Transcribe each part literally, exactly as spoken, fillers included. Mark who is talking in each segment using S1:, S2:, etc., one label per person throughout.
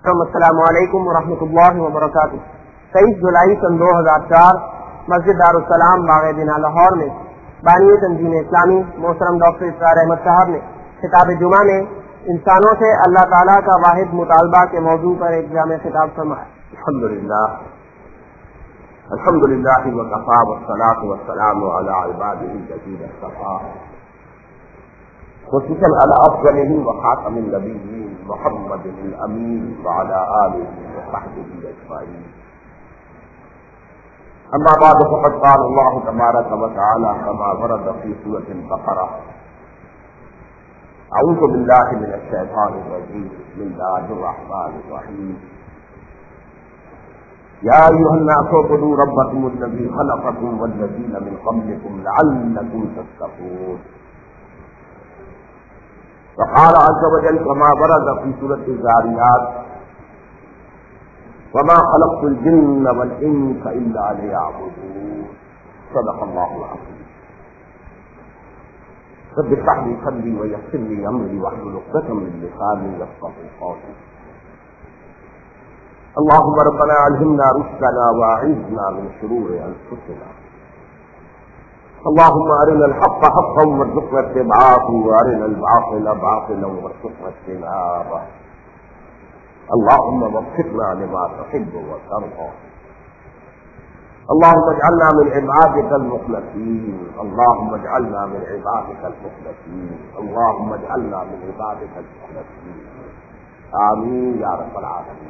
S1: السلام علیکم ورحمۃ اللہ وبرکاتہ۔ تیئیس جولائی سن دو ہزار چار مسجد دارالسلام باغ دینا لاہور میں بانی تنظیم اسلامی محترم ڈاکٹر اسرار احمد صاحب نے خطاب جمعہ میں انسانوں سے اللہ تعالیٰ کا واحد مطالبہ کے موضوع پر ایک جامع خطاب فرمایا۔
S2: الحمدللہ الحمدللہ وکفی والصلاۃ والسلام علی عبادہ الذین اصطفیٰ خصوصاً علی افضل وخاتم النبیین محمد الامین وعلی آلہ وصحبہ اجمعین۔ اما بعد فقد قال اللہ تبارک وتعالی كما ورد فی سورۃ البقرہ اعوذ باللہ من الشیطان الرجیم بسم اللہ الرحمن الرحیم یا ایھا الناس اعبدوا ربکم الذی خلقکم والذین من قبلکم لعلکم تتقون۔ وقال عز وجل كما ورد في سورة الذاريات وما خلقت الجن والإنس إلا ليعبدون صدق الله العظيم۔ رب اشرح لي صدري ويسر لي أمري واحلل عقدة من لساني يفقهوا قولي۔ اللهم ربنا ألهمنا رشدنا وأعذنا من شرور أنفسنا، اللهم أرنا الحق حقا وارزقنا اتباعه وأرنا الباطل باطلا وارزقنا اجتنابه، اللهم وفقنا لما تحب وترضى، اللهم اجعلنا من عبادك المخلصين، اللهم اجعلنا من عبادك المخلصين، اللهم اجعلنا من عبادك المخلصين، آمین یا رب العالمین۔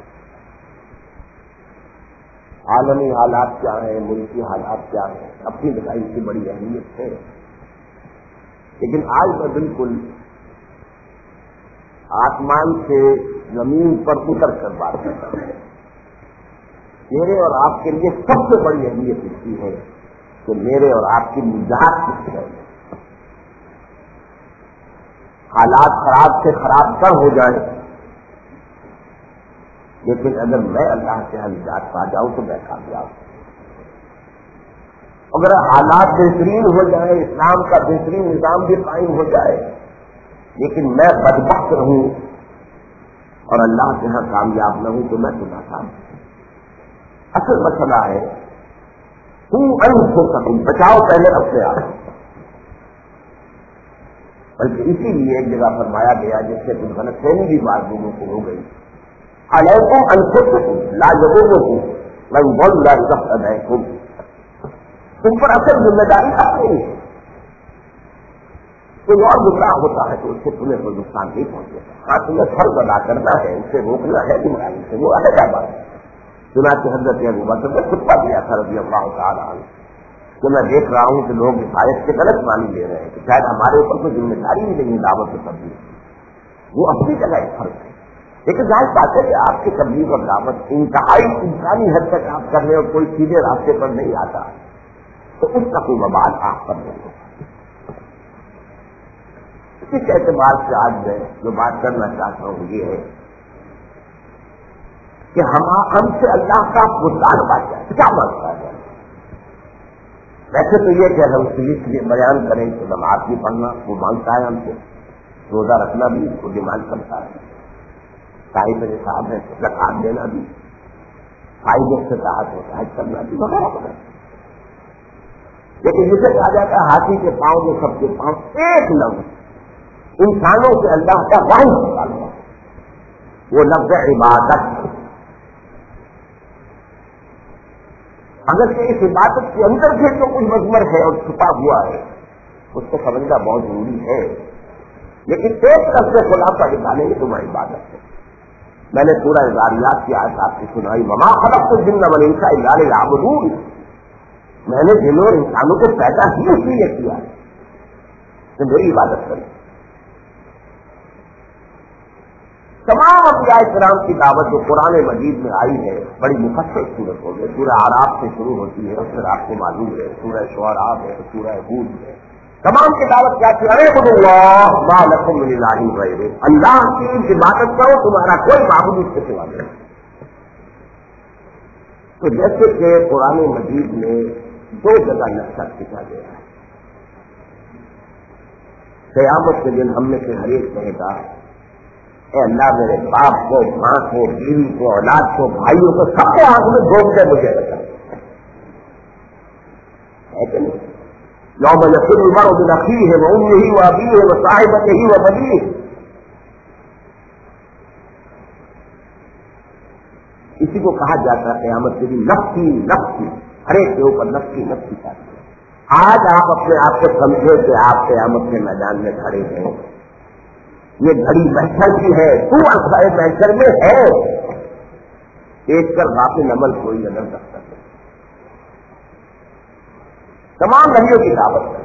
S2: عالمی حالات کیا ہیں، ملکی حالات کیا ہیں، اپنی بتائی کی بڑی اہمیت ہے، لیکن آج میں بالکل آسمان سے زمین پر اتر کر بات کرتا ہوں۔ میرے اور آپ کے لیے سب سے بڑی اہمیت اس کی ہے کہ میرے اور آپ کی نجات کس ہے۔ حالات خراب سے خراب تر ہو جائیں، لیکن اگر میں اللہ سے نجات پا جاؤں تو میں کامیاب ہوں۔ اگر حالات بہترین ہو جائے، اسلام کا بہترین نظام بھی قائم ہو جائے، لیکن میں بدبخت رہوں اور اللہ کے یہاں کامیاب نہ ہوں تو میں تو ناکام ہوں۔ اصل مسئلہ ہے تو انفسکم، بچاؤ پہلے اپنے آپ، بلکہ اسی لیے ایک جگہ فرمایا گیا جس سے کچھ غلط فہمی بھی بعض لوگوں کو ہو گئی، علیکم انفسکم لا یضرکم من ضل اذا اهتدیتم، تم پر اصل ذمہ داری اپنی ہے۔ کوئی اور گمراہ ہوتا ہے تو اس سے تمہیں کوئی نقصان نہیں پہنچے گا، ہاں تمہیں فرض ادا کرنا ہے، اسے روکنا ہے گمراہی سے، وہ علیحدہ بات ہے۔ چنانچہ حضرت ابوبکر نے خطبہ دیا تھا رضی اللہ تعالیٰ عنہ کہ میں دیکھ رہا ہوں کہ لوگ اس آیت کے غلط معنی لے رہے ہیں کہ شاید ہمارے اوپر کوئی ذمہ داری ہی نہیں دعوت و تبلیغ، وہ اپنی جگہ ایک فرض ہے، لیکن ظاہر بات ہے کہ آپ کی تبلیغ اور دعوت انتہائی انسانی حد تک آپ کر رہے اور کوئی سیدھے راستے پر نہیں آتا تو اس کا کوئی وبال آپ پر نہیں ہوتا۔ اس اعتبار سے آج میں جو بات کرنا چاہتا ہوں یہ ہے کہ ہم ہم سے اللہ کا مطالبہ کیا مانگتا ہے۔ ویسے تو یہ کہ ہم اس لیے بیان کریں کہ نماز بھی پڑھنا وہ مانگتا ہے ہم سے، روزہ رکھنا بھی اس کو ڈیمانڈ کرتا ہے، صاحب میرے صاحب ہے زکات دینا بھی، فائدے سے تحت ہوتا ہے کرنا بھی وغیرہ وغیرہ، لیکن جسے کہا جاتا ہے ہاتھی کے پاؤں میں سب کے پاؤں ایک لفظ انسانوں سے اللہ کا واحد مطالبہ، وہ لفظ عبادت۔ اگر کہ اس عبادت کے اندر سے جو کچھ مضمر ہے اور چھپا ہوا ہے اس کو سمجھنا بہت ضروری ہے، لیکن ایک طرف سے خلاصہ نکالیں گے تو وہ عبادت ہے۔ میں نے سورہ ذاریات کی آیت آپ کی سنائی، وما خلقت الجن والانس الا لیعبدون، میں نے جنوں اور انسانوں کو پیدا ہی اس لیے کیا کہ میری عبادت کریں۔ تمام انبیاء کرام کی دعوت جو قرآن مجید میں آئی ہے بڑی مفصل صورتوں میں، سورہ اعراف سے شروع ہوتی ہے، اور پھر آپ کو معلوم ہے سورہ شعراء ہے، سورہ ہود ہے، تمام کی دعوت کیا کہ اعبدوا اللہ ما لکم من الہ غیرہ، اللہ کی عبادت کرو، تمہارا کوئی معبود اس کے سوا نہیں۔ تو جیسے کہ قرآن مجید میں دو جگہ نقشہ کھینچا گیا ہے، قیامت کے دن ہم میں سے ہر ایک کہے گا اے اللہ میرے باپ کو، ماں کو، بیوی کو، اولاد کو، بھائیوں کو، سب کو آنکھ میں گھوم کے مجھے بتا ہے کہ نہیں؟ یوم یفر المرء من اخیہ وامہ وابیہ وصاحبتہ وبنیہ، اسی کو کہا جاتا ہے قیامت کے دن نفسی نفسی، ہر ایک کے اوپر نفسی نفسی کا۔ آج آپ اپنے آپ کو سمجھے کہ آپ قیامت کے میدان میں کھڑے ہیں، یہ گھڑی محشر کی ہے، تو اصحاب محشر میں ہے، دیکھ کر غافل عمل کوئی نہ کر سکتا۔ تمام نبیوں کی دعوت ہے،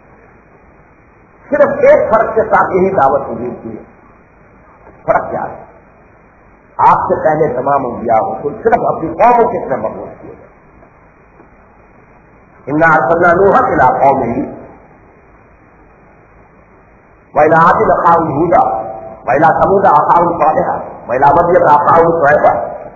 S2: صرف ایک فرق کے ساتھ یہی دعوت حضور کی ہے۔ فرق کیا ہے؟ آپ سے پہلے تمام انبیاء کو صرف اپنی قوموں کے طرف مبعوث کیے گئے۔ انا ارسلنا نوحا الی قومہ وإلى عاد أخاهم هودا وإلى ثمود أخاهم صالحا وإلى مدين أخاهم شعيبا،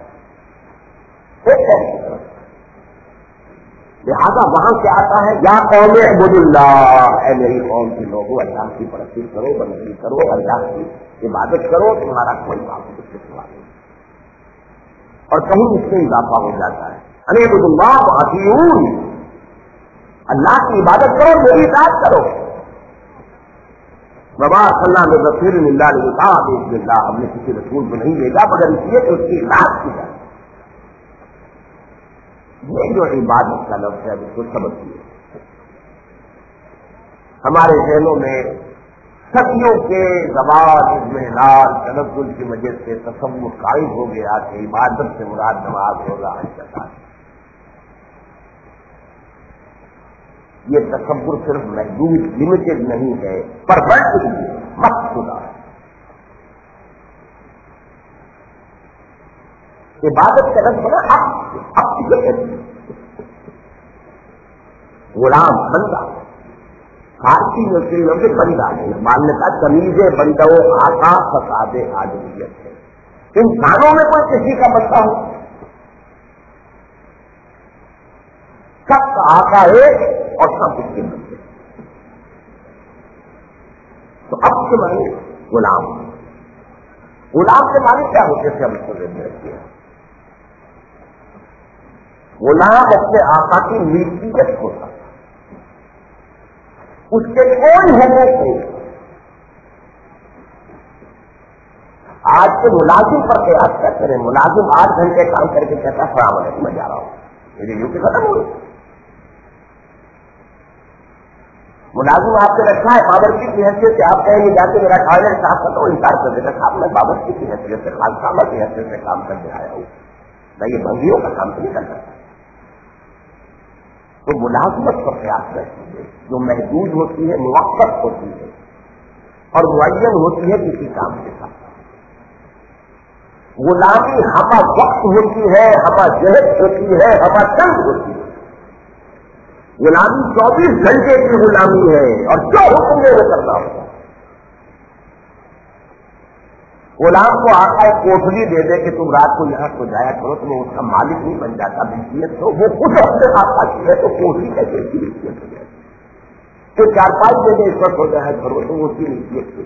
S2: لہذا وہاں سے آتا ہے یا قوم اعبدوا اللہ، اے میری قوم کے لوگوں اللہ کی پرستش کرو، بندگی کرو، اللہ کی عبادت کرو، تمہارا کوئی معبود اس کے سوا نہیں۔ اور کہیں اس میں اضافہ ہو جاتا ہے ان اعبدوا اللہ واطیعون، اللہ کی عبادت کرو، میری اطاعت کرو۔ وما ارسلنا من رسول الا ليطاع باذن اللہ، ہم نے کسی رسول کو نہیں بھیجا مگر اس لیے کہ اس کی اطاعت کی جائے۔ یہ جو عبادت کا لفظ ہے اس کو سمجھیے، ہمارے ذہنوں میں صدیوں کے زوال اطمینان تنزل کی وجہ سے تصور قائم ہو گیا کہ عبادت سے مراد نماز روزہ حج زکات۔ یہ تصور صرف محدود لمیٹڈ نہیں ہے، پرفیکٹ مقصود ہے۔ عبادت کا لفظ بنا حق، حق کسے کہتے ہیں؟ غلام، بندہ، فارسی میں سے لفظ بندہ ہے، اقبال نے کہا تمیز بندہ و آقا فساد آدمیت ہے۔ انسانوں میں کوئی کسی کا بندہ ہو، سب کا آقا ایک اور سب اس کے بندے، تو اب کے معنی غلام، غلام کے معنی کیا ہوتے تھے ہم اس کو دیکھ رکھتے ہیں؟ غلام اپنے آقا کی ملکیت ہوتا، اس کے کوئی حقوق نہیں۔ آج کے ملازم پر قیاس کیا کریں؟ ملازم آٹھ گھنٹے کام کر کے کہتا ہے فراہم ہے میں جا رہا ہوں، میری ڈیوٹی ختم ہوئی۔ ملازم آپ سے رکھا ہے بابرچی کی حیثیت سے، آپ کہیں گے جا کے میرا ٹوائلٹ صاف کرتا ہوں، انکار کر دیتا صاحب میں بابرچی کی حیثیت سے، خالصہ کی حیثیت سے کام کرنے آیا ہوں، میں یہ بندیوں کا کام تو نہیں کر سکتا۔ تو ملازمت پر قیاس کرتی ہے جو محدود ہوتی ہے، موقت ہوتی ہے اور معین ہوتی ہے کسی کام کے ساتھ۔ غلامی ہمہ وقت ہوتی ہے، ہمہ جہد ہوتی ہے، ہمہ چند ہوتی ہے۔ غلامی چوبیس گھنٹے کی غلامی ہے اور جو حکم دے وہ کرنا ہوگا۔ غلام کو آقا ایک کوٹلی دے دے کہ تم رات کو یہاں کو جایا کرو، تو وہ اس کا مالک نہیں بن جاتا ملکیت، تو وہ خود اپنے آقا کی ہے تو کوٹلی کیسے کی ملکیت ہو جائے؟ تو چار پانچ دن اس وقت ہو جایا کرو تو وہ اس کی ملکیت کی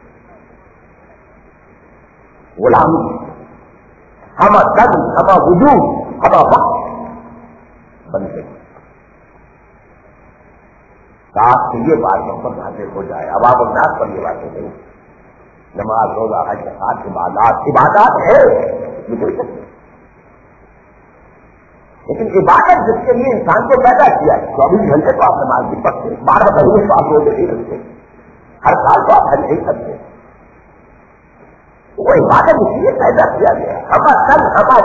S2: غلامی، ہمہ تن، ہمہ وجود، ہمہ وقت بن گئی۔ کاش کہ یہ بات ہم پر حاصل ہو جائے، عوام الناس پر یہ باتیں نہیں۔ نماز روزہ حج زکات عبادات عبادات ہے یہ کوئی شک نہیں، لیکن عبادت جس کے لیے انسان کو پیدا کیا ہے، چوبیس گھنٹے تو آپ نماز نہیں پڑھتے، بارہ مہینے تو آپ روزے نہیں رکھتے، ہر سال تو آپ حج نہیں کرتے، وہ عبادت اس لیے پیدا کیا گیا، ہمہ تن ہمہ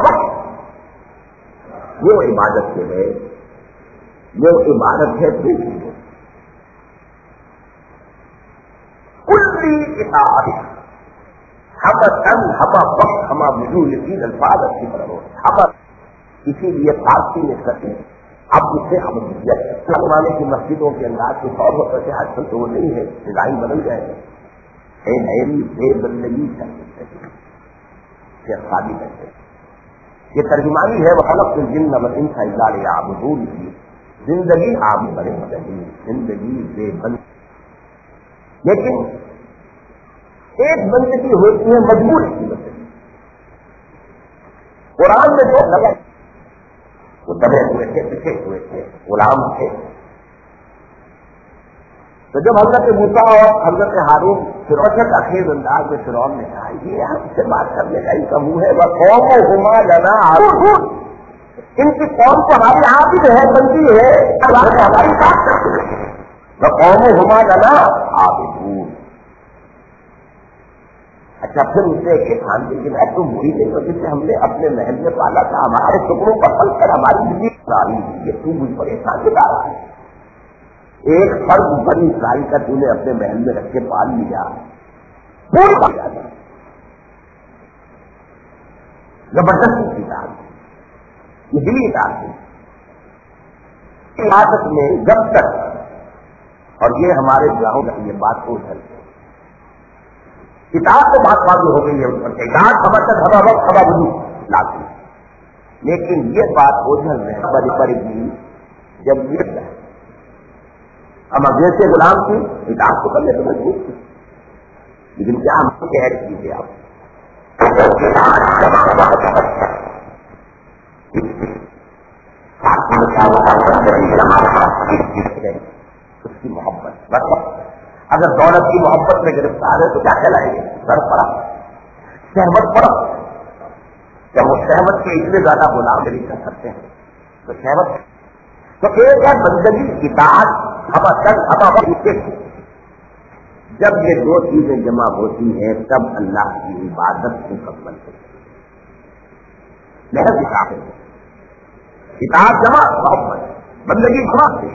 S2: وقت، یہ عبادت کے ہے، یہ عبادت ہے دل کی کلی اطاعت، ہمہ تن ہمہ وقت ہمہ وجود، تین الفاظ اچھی طرح ہو ہمہ، اسی لیے فارسی میں کرتے اب اس سے ہم زمانے کی مسجدوں کے انداز کچھ اور ہوتا ہے، آج کل تو وہ نہیں ہے، ڈیزائن بدل گئے ہیں، حیری بے بندگی سے شادی کرتے ہیں، یہ ترجمانی ہے وہ خلق الجن والانس الا لیعبدون کی، زندگی عام بنے زندگی بے بند، لیکن ایک بندگی ہوتی ہے مجبوری کی بندگی. قرآن میں جو لگا وہ دبے ہوئے تھے, پچھے ہوئے تھے, غلام تھے. تو جب حضرت موسیٰ اور حضرت ہارون فرعون کے اخیز انداز میں فرعون نے کہا یہ ہم سے بات کرنے کا ہی کا منہ ہے, وہ قوم ہما لنا ہارون, ان کی قوم کو ہماری عابد ہے, بندی ہے, ہماری بات کرتے ہیں. وہ قوم ہما لنا عابدون. اچھا پھر اسے ایک خان دی کہ میں تم وہی نہیں ہو جس سے ہم نے اپنے محل میں پالا تھا, ہمارے ٹکڑوں پر پل کر ہماری زندگی گزاری, یہ تو مجھ پر احسان جتا رہا ہے. ایک فرد بنی اسرائیل کا تو نے اپنے محل میں رکھ کے پال لیا, پور پال جاتا زبردستی کی بات, یہ دلی بات ہے. عبادت میں جب تک, اور یہ ہمارے گاؤں میں یہ بات کو اچھل کتاب تو بات واضح ہو گئی ہے اس پر کتاب خبر تک ہوا وقت خبر بجو لاتی, لیکن یہ بات اوجھل میں بڑی بڑی بھی جب یہ ہم اگلے سے غلام تھی کتاب کو کرنے سے مجبور تھی, لیکن کیا ہم کہہ کیجیے آپ اس کی محبت مطلب اگر دولت کی محبت میں گرفتار ہے تو کیا کہلائیں گے, سر پڑا سہمت پڑا. جب وہ سہمت کے اتنے زیادہ غلام نہیں کر سکتے ہیں تو سہمت تو ایک ہے بندگی اطاعت ہوا تک ہوا وقت. جب یہ دو چیزیں جمع ہوتی ہیں تب اللہ کی عبادت مکمل ہوتی ہے. محض اطاعت اطاعت جمع محبت, بندگی جمع ہے.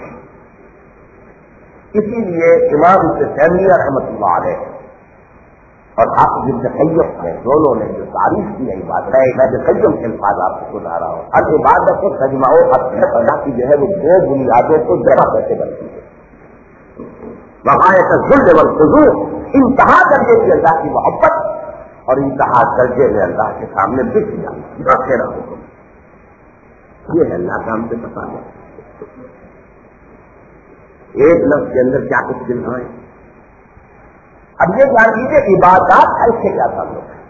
S2: اسی لیے امام ابن تیمیہ رحمۃ اللہ علیہ اور حافظ ابن قیم نے دونوں نے جو تعریف کی ہے عبادت ہے, میں جو قیم کے الفاظ آپ کو سنا رہا ہوں, اب عبادت کو تجمع اللہ کی جو ہے وہ دو بنیادوں کو جمع کیسے بنتی ہے. وغایت الذل والخضوع, انتہا درجے کی اللہ کی محبت اور انتہا درجے میں اللہ کے سامنے بک جانا تیرا حکم, یہ ہے اللہ کا ہم سے پتا ہے. ایک لفظ کے اندر کیا کچھ دن ہے. اب یہ جان لیجیے عبادات ایسے کیا تعلق ہے.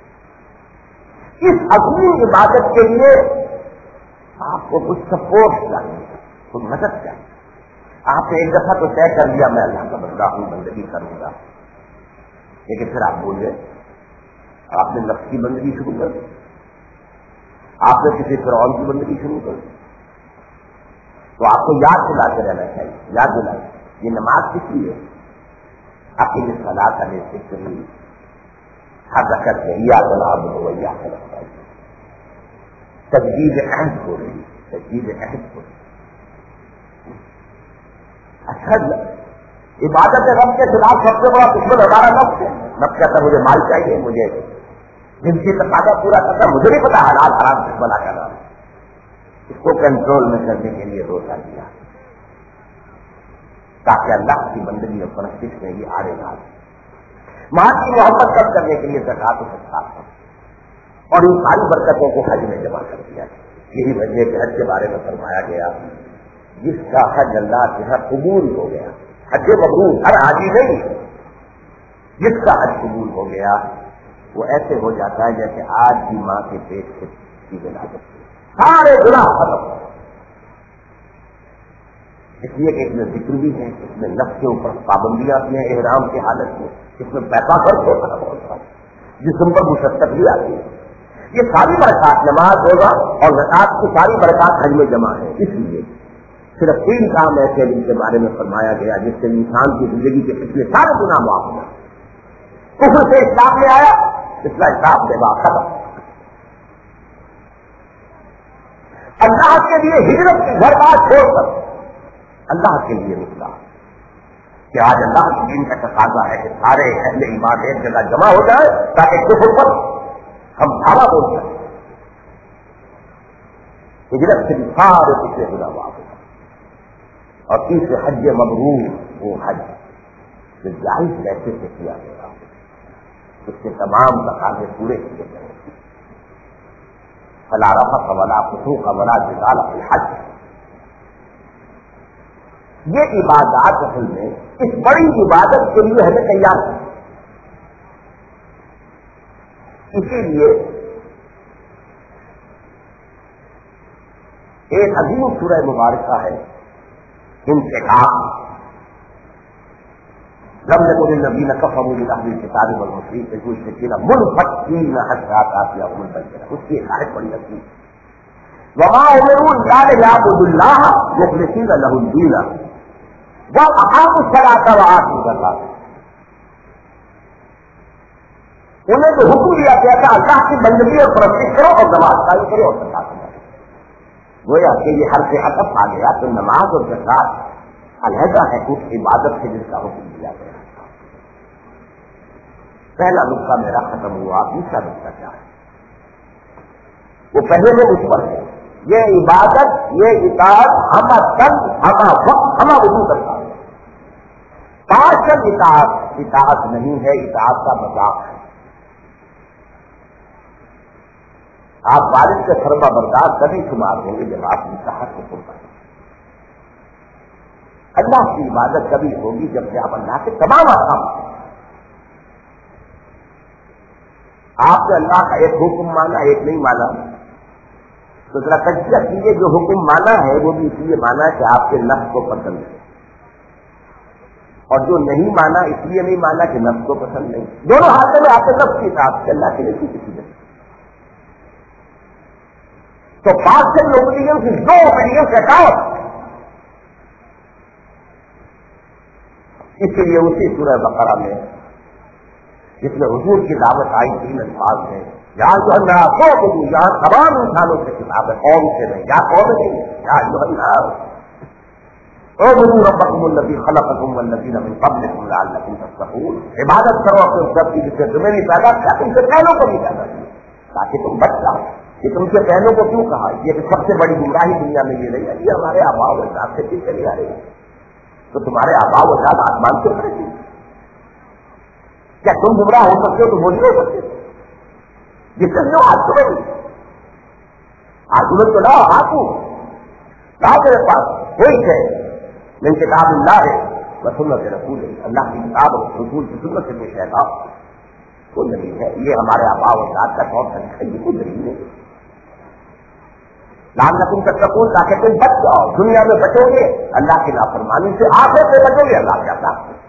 S2: اس عظیم عبادت کے لیے آپ کو کچھ سپورٹ چاہیے, کچھ مدد چاہیے. آپ نے ایک دفعہ تو طے کر لیا میں اللہ کا بندہ ہوں, بندگی کروں گا, لیکن پھر آپ بولے آپ نے نفس کی بندگی شروع کر دی, آپ نے کسی فرعون کی بندگی شروع کر دی. تو آپ کو یاد دلاتے رہنا چاہیے, یاد دلائیں یہ نماز کس لیے, اپنی صلاۃ علیہ ذکر ہر رکعت میں یا طلب ہو یا طلب ہے, تجدید عہد ہو رہی, تجدید عہد ہو رہی. اچھا عبادت رب کے خلاف سب سے بڑا دشمن ہمارا نفس ہے. نفس کہتا ہے مجھے مال چاہیے, مجھے جنسی تقاضا پورا کرتا, مجھے نہیں پتا حلال حرام کس بنا کا نام. اس کو کنٹرول میں کرنے کے لیے روزہ دیا تاکہ اللہ کی بندگی اور پرستش میں یہ آڑے نہ آئے. ماں کی محبت کم کرنے کے لیے زکات و صدقات کر, اور ان ساری برکتوں کو حج میں جمع کر دیا. یہی وجہ کہ حج کے بارے میں فرمایا گیا جس کا حج اللہ کے یہاں قبول ہو گیا, حج مبرور ہر حاجی نہیں, جس کا حج قبول ہو گیا وہ ایسے ہو جاتا ہے جیسے آج بھی ماں کے پیٹ سے چیزیں لا سکتی, سارے گناہ ختم. اس لیے کہ اس میں ذکر بھی ہے, اس میں نفس کے اوپر پابندیاں بھی ہیں احرام کی حالت میں, اس میں پیسہ خرچ ہوتا ہے بہت سارا, جسم پر مشقت بھی آتی ہے. یہ ساری برکات نماز روزہ اور زکات کی ساری برکات حج میں جمع ہے. اس لیے صرف تین کام ایسے جن کے بارے میں فرمایا گیا جس سے انسان کی زندگی کے پچھلے سارے گناہ معاف ہو. کفر سے اسلام میں آیا, اسلام اسلام سے بعد ختم. اللہ کے لیے ہجرت کی گھر بار چھوڑ کر اللہ کے لیے نکلا کہ آج اللہ کی دین کا تقاضا ہے کہ سارے اہل ایمان ایک جگہ جمع ہو جائے تاکہ کفر پر ہم دعویٰ بول سکیں. ہجرت سے بھی سارے پچھلے گناہ معاف ہو. اور تیسرے حج مبرور, وہ حج جو جائز پیسے سے کیا گیا, اس کے تمام تقاضے پورے کیے گئے. فلا رفث ولا فسوق ولا جدال فی الحج. یہ عبادات اصل میں اس بڑی عبادت کے لیے ہمیں تیار ہے. اسی لیے ایک عظیم سورہ مبارکہ ہے انتقام. لم يكن الذين كفروا من اهل الكتاب والمشركين منفكين حتى تاتيهم البينة. اس کی ایک آیت بڑی لگتی ہے وما امروا الا ليعبدوا الله مخلصين له الدين واقاموا الصلاة وآتوا الزكاة. انہیں تو حکم دیا گیا تھا اللہ کی بندگی اور پرستش کرو اور نماز قائم کرو اور زکات دو. گویا کہ یہ ہر سے ہدف آ گیا تو نماز اور زکات علیحدہ ہے اس عبادت سے جس کا حکم دیا گیا. پہلا نقطہ میرا ختم ہوا. دوسرا نقطہ کیا ہے؟ وہ پہلے میں اس پر ہے یہ عبادت یہ اطاعت ہما تن ہما وقت ہما وضو کرتا ہے. پارشل اطاعت اطاعت نہیں ہے، اطاعت کا مذاق ہے. آپ والد کے فرما بردار کبھی شمار ہوں گے جب آپ اطاعت کو پورا کریں. اللہ کی عبادت کبھی ہوگی جب کہ آپ اللہ کے تمام احکام کریں. آپ نے اللہ کا ایک حکم مانا ایک نہیں مانا تو ذرا تجزیہ کیجیے. جو حکم مانا ہے وہ بھی اس لیے مانا کہ آپ کے نفس کو پسند ہے، اور جو نہیں مانا اس لیے نہیں مانا کہ نفس کو پسند نہیں. دونوں ہاتھوں میں آپ کے نفس کی اطاعت سے اللہ کے لیے کسی جگہ. تو پانچ سے اوپینین کی دو اوپینین سے ہٹاؤ. اسی لیے اسی سورہ بقرہ میں جس میں حضور کی دعوت آئی تین الفاظ ہے یہاں جو ہے سو بجو یہاں تمام انسانوں سے کتاب ہے، قوم سے نہیں. کیا قوم نہیں ہے؟ یہاں جو ہے او بجو ربکم الذی خلقکم والذین من قبلکم لعلکم تتقون. عبادت کرو اپنے رب کی جس نے تمہیں نہیں پیدا کیا تم سے پہلوں کو بھی پیدا کیا تاکہ تم بچ جاؤ. کہ تم سے پہلوں کو کیوں کہا؟ یہ کہ سب سے بڑی گمراہی دنیا میں یہ نہیں ہے یہ ہمارے آباء و اجداد سے چیز چلی آ رہی ہے. تو تمہارے آباء و اجداد آسمان سے اترے تھے. کیا تم گمراہ ہو سکتے ہو تو وہ نہیں ہو سکتے؟ جس سے ہاتھ تمہیں ہاتھ تو لاؤ ہاتھ لاؤ میرے پاس کوئی ہے من کتاب اللہ ہے وہ سنت رسول ہے. اللہ کی کتاب اور رسول کی سنت سے کوئی کہتا کوئی نہیں ہے. یہ ہمارے آباء و اجداد کا طور طریقہ ہے، یہ کچھ نہیں ہے. لال نقل تک سکون تاکہ تم بچ جاؤ. دنیا میں بچو گے اللہ کی نافرمانی سے، آخرت سے بچو گے اللہ کے عذاب سے.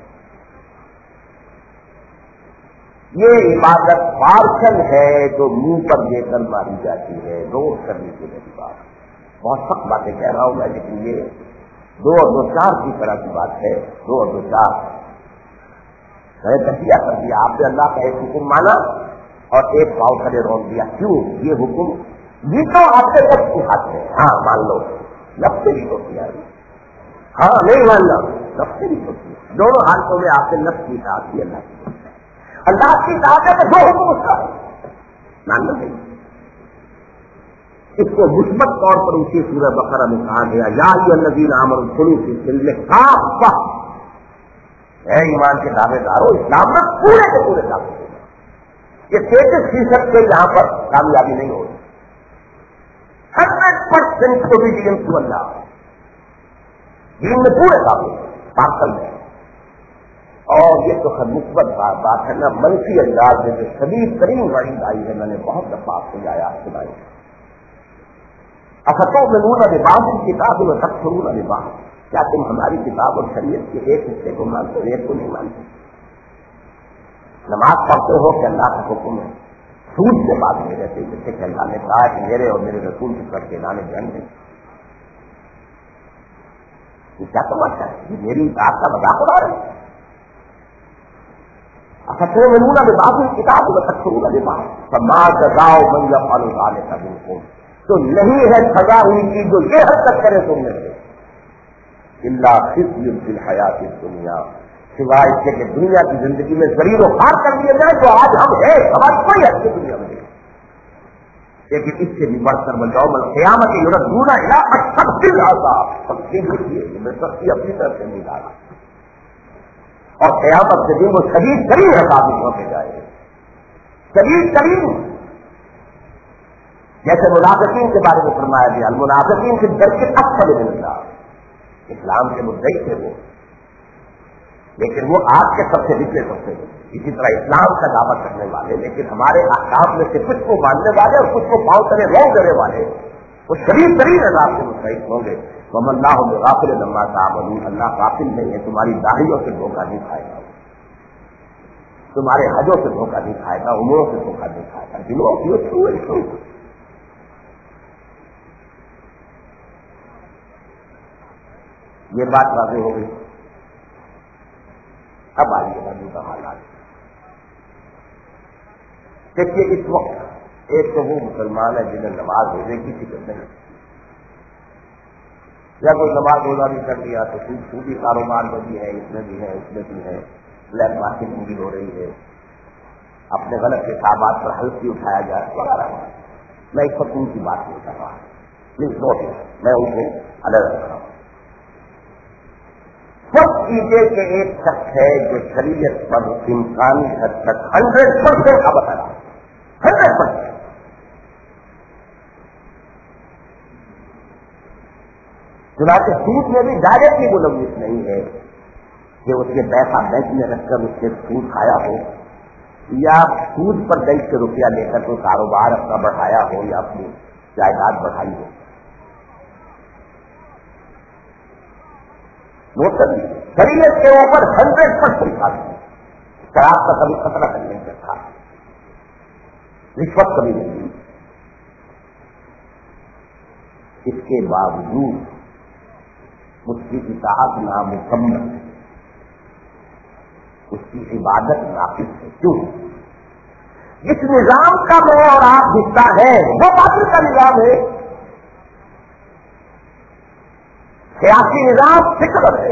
S2: یہ عبادت پارشل ہے جو منہ پر دے کر ماری جاتی ہے، روز کرنے کی میری بات. بہت سخت باتیں کہہ رہا ہوں میں، لیکن یہ دو اور دو چار کی طرح کی بات ہے. دو اور دو چار میں تجزیہ کر دیا. آپ نے اللہ کا ایک حکم مانا اور ایک پاؤ کھڑے روک دیا. کیوں؟ یہ حکم یہ تو آپ کے لفظ کے ہاتھ ہے. ہاں مان لو لفظ سے بھی تو کیا، ہاں نہیں ماننا لفظ سے بھی تو کیا. دونوں حالتوں میں آپ کے لفظ کی ساتھ ہی اللہ کی اللہ کی طاقت ہے. جو حکم اس کا ماننا نہیں. اس کو مثبت طور پر اسی سورہ بقرہ میں کہا گیا یا ایھا الذین آمنوا ادخلوا فی السلم کافہ. اے ایمان کے دعوے دارو اسلام میں پورے کے پورے داخل ہو. یہ تینتیس فیصد سے یہاں پر کامیابی نہیں ہوگی. ہنڈریڈ پرسینٹ اوبیڈینس ٹو اللہ دین میں پورے داخل پاکل میں. اور یہ تو خود مثبت بات ہے نا. منفی انداز میں جو شدید ترین وعید آئی ہے میں نے بہت دفعہ آپ کو آیا سنائی. افتؤمنون ببعض الکتاب وتکفرون ببعض. کیا تم ہماری کتاب اور شریعت کے ایک حصے کو مانتے ہو ایک کو نہیں مانتے؟ نماز پڑھتے ہو کہ اللہ کا حکم ہے. سود سے بات نہیں رہتے جس سے کہ اللہ نے کہا کہ میرے اور میرے رسول کی طرف کے لانے جان دیں. یہ کیا سمجھتا ہے؟ یہ میری اطاعت کا مذاق اڑا رہے ہیں. افتؤمنون ببعض الکتاب وتکفرون ببعض فما جزاء من یفعل ذلک منکم. تو نہیں ہے سزا ان کی جو یہ حد تک کرے تم نے الا خزي فی الحیات الدنیا، سوائے اس کے کہ دنیا کی زندگی میں ذلیل و خوار کر دیے جائے. تو آج ہم ہیں ہماری کوئی حد کی دنیا میں نہیں، لیکن اس سے بھی بڑھ کر یوم القیامت یردون الی اشد العذاب. تفصیل لکھیے میں سختی اپنی طرف سے نہیں ڈالا. اور قیامت کے دن وہ شدید ترین عذاب میں ہوتے جائے گا. شدید ترین جیسے منافقین کے بارے میں فرمایا گیا المنافقین کے در کے اسفل من النار. اسلام کے مدعی تھے وہ لیکن وہ آپ کے سب سے نچلے سب سے اسی طرح اسلام کا دعویٰ کرنے والے، لیکن ہمارے احکام میں سے کچھ کو ماننے والے اور کچھ کو پاؤں کرے رو کرنے والے وہ شریف ترین عذاب سے مستحق ہوں گے. وَمَا اللَّهُ بِغَافِلٍ عَمَّا تَعْمَلُونَ، اللہ غافل نہیں ہے، تمہاری داڑھیوں سے دھوکہ نہیں کھائے گا، تمہارے حجوں سے دھوکہ نہیں کھائے گا، عمروں سے دھوکہ نہیں کھائے گا. دلوں کی چھو یہ بات واضح ہو گئی. اب آئیے نبی کا حالات. دیکھیے اس وقت ایک تو وہ مسلمان ہے جنہیں نماز روزے کی فکر نہیں، یا کوئی نماز روزہ بھی کر لیا تو سودی کاروبار میں بھی ہے، اس میں بھی ہے، اس میں بھی ہے، بلیک مارکیٹنگ بھی ہو رہی ہے، اپنے غلط حسابات پر ہلکی اٹھایا جائے وغیرہ. میں اس وقت ان کی بات نہیں کر رہا، پلیز نوٹ، میں ان سے الگ رکھ رہا ہوں. سب چیزیں کہ ایک شخص ہے جو شریعت پر امکانی حد تک ہنڈریڈ پرسینٹ کا بتا ہنڈریڈ پرسینٹ چنانچہ سود میں بھی ڈائریکٹلی ملوث نہیں ہے کہ اس کے پیسہ بینک میں رکھ کر اس سے سود کھایا ہو، یا سود پر بینک سے روپیہ لے کر کوئی کاروبار اپنا بڑھایا ہو یا اپنی جائیداد بڑھائی ہو. شریعت کے اوپر ہنڈریڈ پرسینٹ خاص ہے. شراب کا کبھی خطرہ کرنے کا تھا، رشوت کبھی نہیں. اس کے باوجود اس کی اطاعت نامکمل، اس کی عبادت ناقص ہے. کیوں؟ جس نظام کا میں اور آپ حصہ ہیں وہ باطل کا نظام ہے، سیاسی نظام فکر ہے.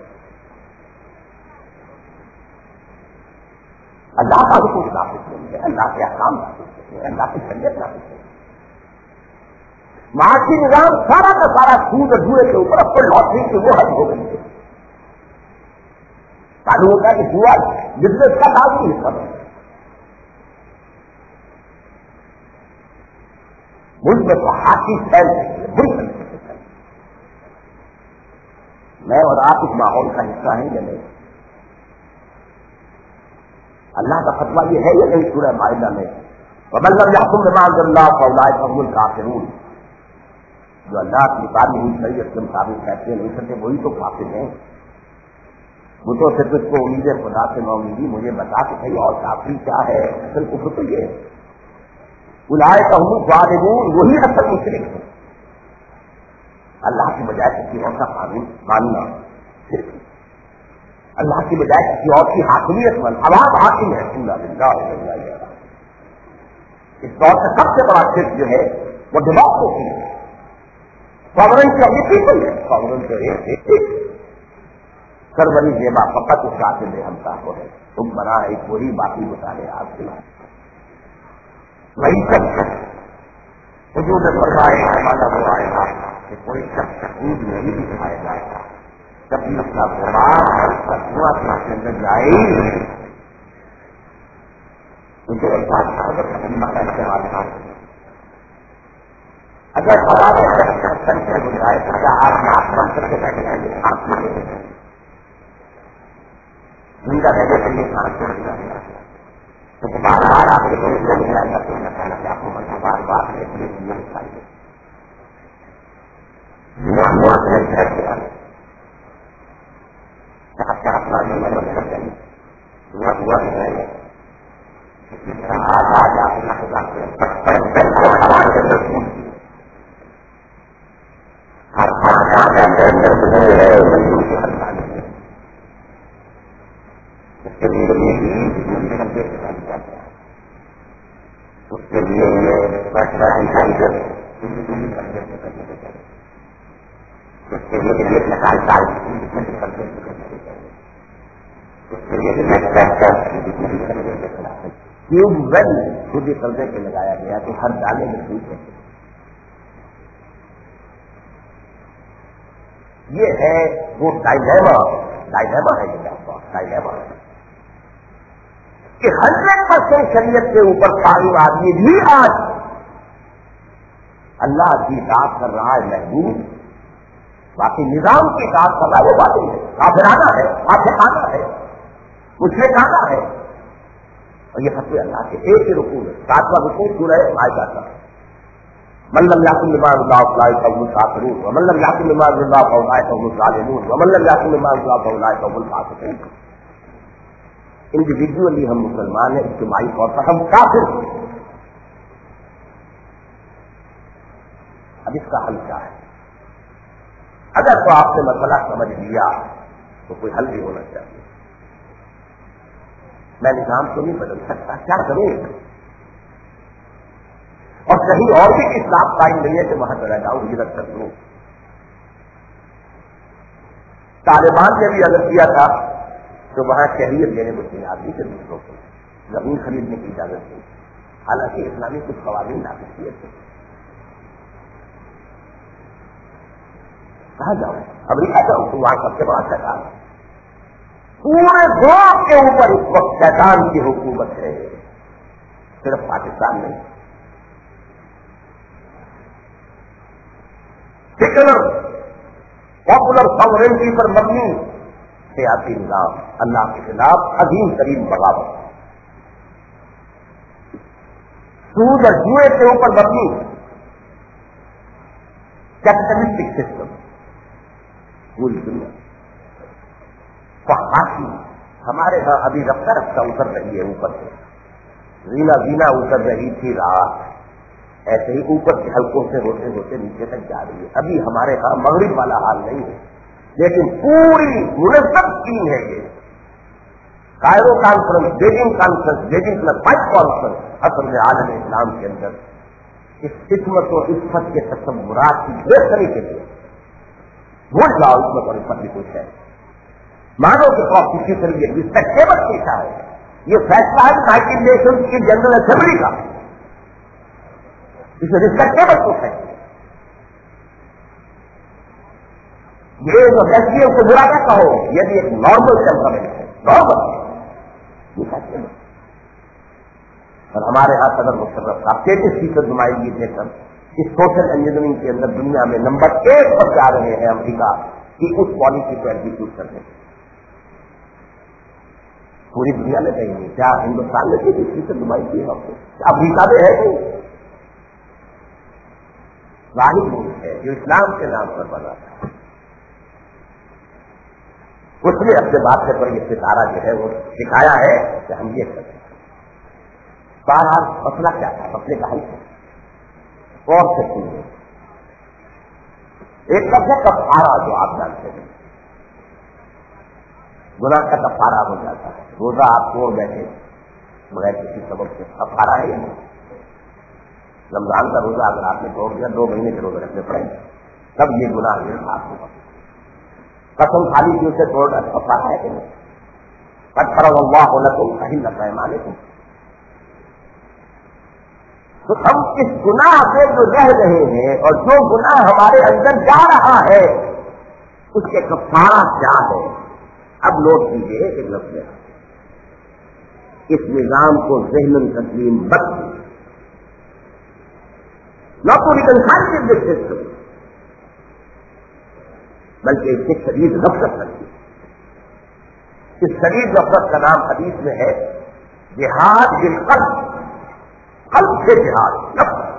S2: اللہ کا حکم نافذ نہیں ہے، اللہ کے احکام نافذ نہیں ہے، اللہ کی شریعت نافذ نہیں ہے. معاشی نظام سارا کا سارا سود اور جوئے کے اوپر اب تو لاٹری کی وہ حد ہو گئی ہے. معلوم ہوتا ہے کہ جوا بزنس کا لازمی حصہ ہے. ملک میں تو ہاتھی پھیل رہی ہے، بری طریقے سے پھیل. میں اور آپ اس ماحول کا حصہ ہیں یا نہیں؟ اللہ کا فتویٰ یہ ہے یا نہیں سورہ مائدہ میں وَمَن لَّمْ يَحْكُم بِمَا أَنزَلَ اللَّهُ فَأُولَٰئِكَ هُمُ الْكَافِرُونَ، جو اللہ کی اتاری ہوئی شریعت کے مطابق فیصلے نہیں کرتے وہی تو کافر ہیں. وہ تو صرف اس کو امید خدا سے نہ امیدی. مجھے بتا کہ صحیح اور کافری کیا ہے؟ اصل کفر تو یہ ہے. اولئک هم الظالمون، وہی اصل مشرک ہے. اللہ کی بجائے کسی اور کا قانون ماننا، اللہ کی بجائے کسی اور کی حاکمیت من عوام حاکم ہے. اس دور کا سب سے بڑا شرک جو ہے وہ ڈیموکریسی ہے. ساورنٹی آف دی پیپل ہے. ساورنٹی سربری زیبا فقط اس کا دے ہمتا کو ہے. تم بنا ہے وہی باقی بتا رہے آپ کے وہی سب حضور نے فرمایا ہمارا وہ آئے گا کہ کوئی شخص سود نہیں دکھائے گا کبھی اس کا غبار اور اس کا دھواں کے اندر جائے تو بات کا استعمال تھا. اگر ہمارے سے گزرائے تو کیا آپ آپ بن کر کے بیٹھے جائیں گے؟ آپ زندہ رہنے کے لیے کام چھوڑ دیا تو بار بار آپ کے کوئی لوگ جائے گا تو آپ کو بار بار دیکھنے کے لیے چاہیے. اس کے لیے اس کے لیے نکال سال اس کے لیے ٹیوب ویل خود ہی قرضے پہ لگایا گیا تو ہر ڈالے میں ٹھیک ہے. یہ ہے وہ ڈائلیما ڈائلیما ہے ڈائلیما ہے کہ ہنڈریڈ پرسینٹ شریعت کے اوپر قائم آدمی بھی آج اللہ کی بات کر رہا ہے محبوب باقی نظام کی اطاعت کرنا وہ باطل ہے، کافرانہ ہے، فاسقانہ ہے، مشرکانہ ہے. اور یہ فتوی اللہ کے ایک ہی رکوع ہے، ساتواں رکوع سورہ مائدہ کا. من لم يحكم بما انزل الله فاولئك هم الكافرون ومن لم يحكم بما انزل الله فاولئك هم الظالمون ومن لم يحكم بما انزل الله فاولئك هم الفاسقون. انڈیویجولی ہم مسلمان ہیں، اجتماعی طور پر ہم کافر ہیں. اب اس کا حل کیا ہے؟ اگر تو آپ نے مسئلہ سمجھ لیا تو کوئی حل بھی ہونا چاہیے. میں نظام کو نہیں بدل سکتا، کیا کروں؟ اور کہیں اور بھی اسلام قائم نہیں ہے کہ وہاں چلا جاؤں، ہجرت کر لوں. طالبان نے بھی اگر کیا تھا تو وہاں شہریت دینے کو تیار نہیں تھے دوسروں کو، زمین خریدنے کی اجازت دی، حالانکہ اسلامی کچھ قوانین نافذ کیے تھے. کہاں جاؤں؟ امریکہ جاؤں تو وہاں سب سے بڑا شیطان ہے. پورے گوٹ کے اوپر اس وقت شیطان کی حکومت ہے، صرف پاکستان نہیں. سیکولر پاپولر ساورنٹی پر مبنی سیاسی نظام اللہ کے خلاف عظیم ترین بغاوت. سود اور جوئے کے اوپر مبنی کیپٹلسٹک سسٹم پوری دنیا. فحاشی ہمارے ہاں ابھی رفتہ رفتہ اتر رہی ہے اوپر سے، زینا زینا اتر رہی تھی رات، ایسے ہی اوپر کے حلقوں سے ہوتے ہوتے نیچے تک جا رہی ہے. ابھی ہمارے ہاں مغرب والا حال نہیں ہے، لیکن پوری منظم ٹیم ہے یہ. Cairo conference, Beijing conference, Beijing plus five conference اصل میں عالم اسلام کے اندر اس حکمت و عفت کے تصورات کی بہتری کے لیے بھول جاؤ عصمت اور عفت کی کچھ ہے. مانو کہ کانسٹیٹیوشن یہ ریسپیکٹیبل پیشہ ہے. یہ فیصلہ ہے یونائٹیڈ نیشنز کی جنرل اسمبلی کا، اسے ریسپیکٹیبل کچھ ہے. یہ جو ایسٹیوں کو برا نہ کہو، یہ بھی ایک نارمل ٹیمپرمنٹ ہے، نارمل. اور ہمارے ہاں صدر مشرف صاحب تینتیس فیصد نمائندگی دے کر اس سوشل انجینئرنگ کے اندر دنیا میں نمبر ایک پر جا رہے ہیں امریکہ کی اس پالیسی کو ایگزیکیوٹ کرنے. پوری دنیا میں کہیں نہیں، کیا ہندوستان میں تینتیس فیصد نمائندگی ہے؟ امریکہ میں ہے نہیں. واحد ملک ہے جو اسلام کے نام پر بنا تھا. اس نے اپنے بادشاہ پر یہ ستارہ جو ہے وہ سکھایا ہے کہ ہم یہ کریں. بہرحال مسئلہ کیا تھا؟ مسئلے کا حل اور سکتی ہے. ایک لفظ ہے کفارہ، جو آپ جانتے ہیں گناہ کا کفارہ ہو جاتا ہے. روزہ آپ چھوڑ بیٹھے بغیر کسی سبب سے، کفارہ ہے یا نہیں؟ رمضان کا روزہ اگر آپ نے چھوڑ دیا، دو مہینے کے روزے رکھنے پڑیں تب یہ گناہ میرے ساتھ ہوگا. قسم خالی کی اسے چھوڑ کر کفارہ ہے کہ نہیں؟ قد فرض اللہ لکم تحلۃ ایمانکم. تو ہم اس گناہ سے جو رہ رہے ہیں اور جو گناہ ہمارے اندر جا رہا ہے اس کے کفارہ کیا ہے؟ اب نوٹ کیجیے کہ لفظ ہے اس نظام کو ذہن تسلیم بد نہ پوری تنخواہ سے دیکھتے سکتے بلکہ اس کی شدید نفرت کرتی. اس شدید نفرت کا نام حدیث میں ہے جہاد بالقلب، قلب سے جہاد نفرت.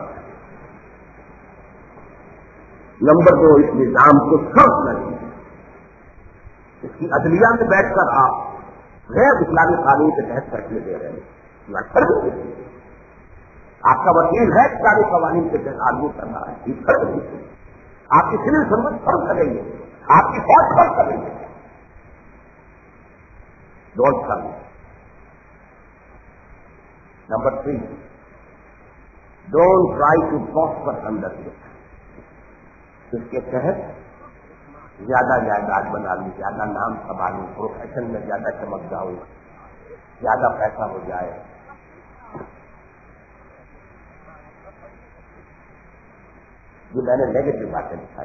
S2: نمبر دو، اس نظام کو سرد نہیں، اس کی عدلیہ میں بیٹھ کر آپ غیر اسلامی قانون کے تحت فیصلے دے رہے ہیں. آپ کا وکیل ہے اسلامی قوانین کے تحت آگو کر رہا ہے، یہ فرق نہیں. آپ کی سول سروس فرق کریں گے، آپ کی فوج فرق کریں گے. ڈونٹ کر. Number three, don't try to prosper under it. اس کے تحت زیادہ جائیداد بنا لوں، زیادہ نام سنبھالوں، پروفیشن میں زیادہ چمک جاؤں، زیادہ پیسہ ہو جائے. جو میں نے نیگیٹو باتیں دکھائی،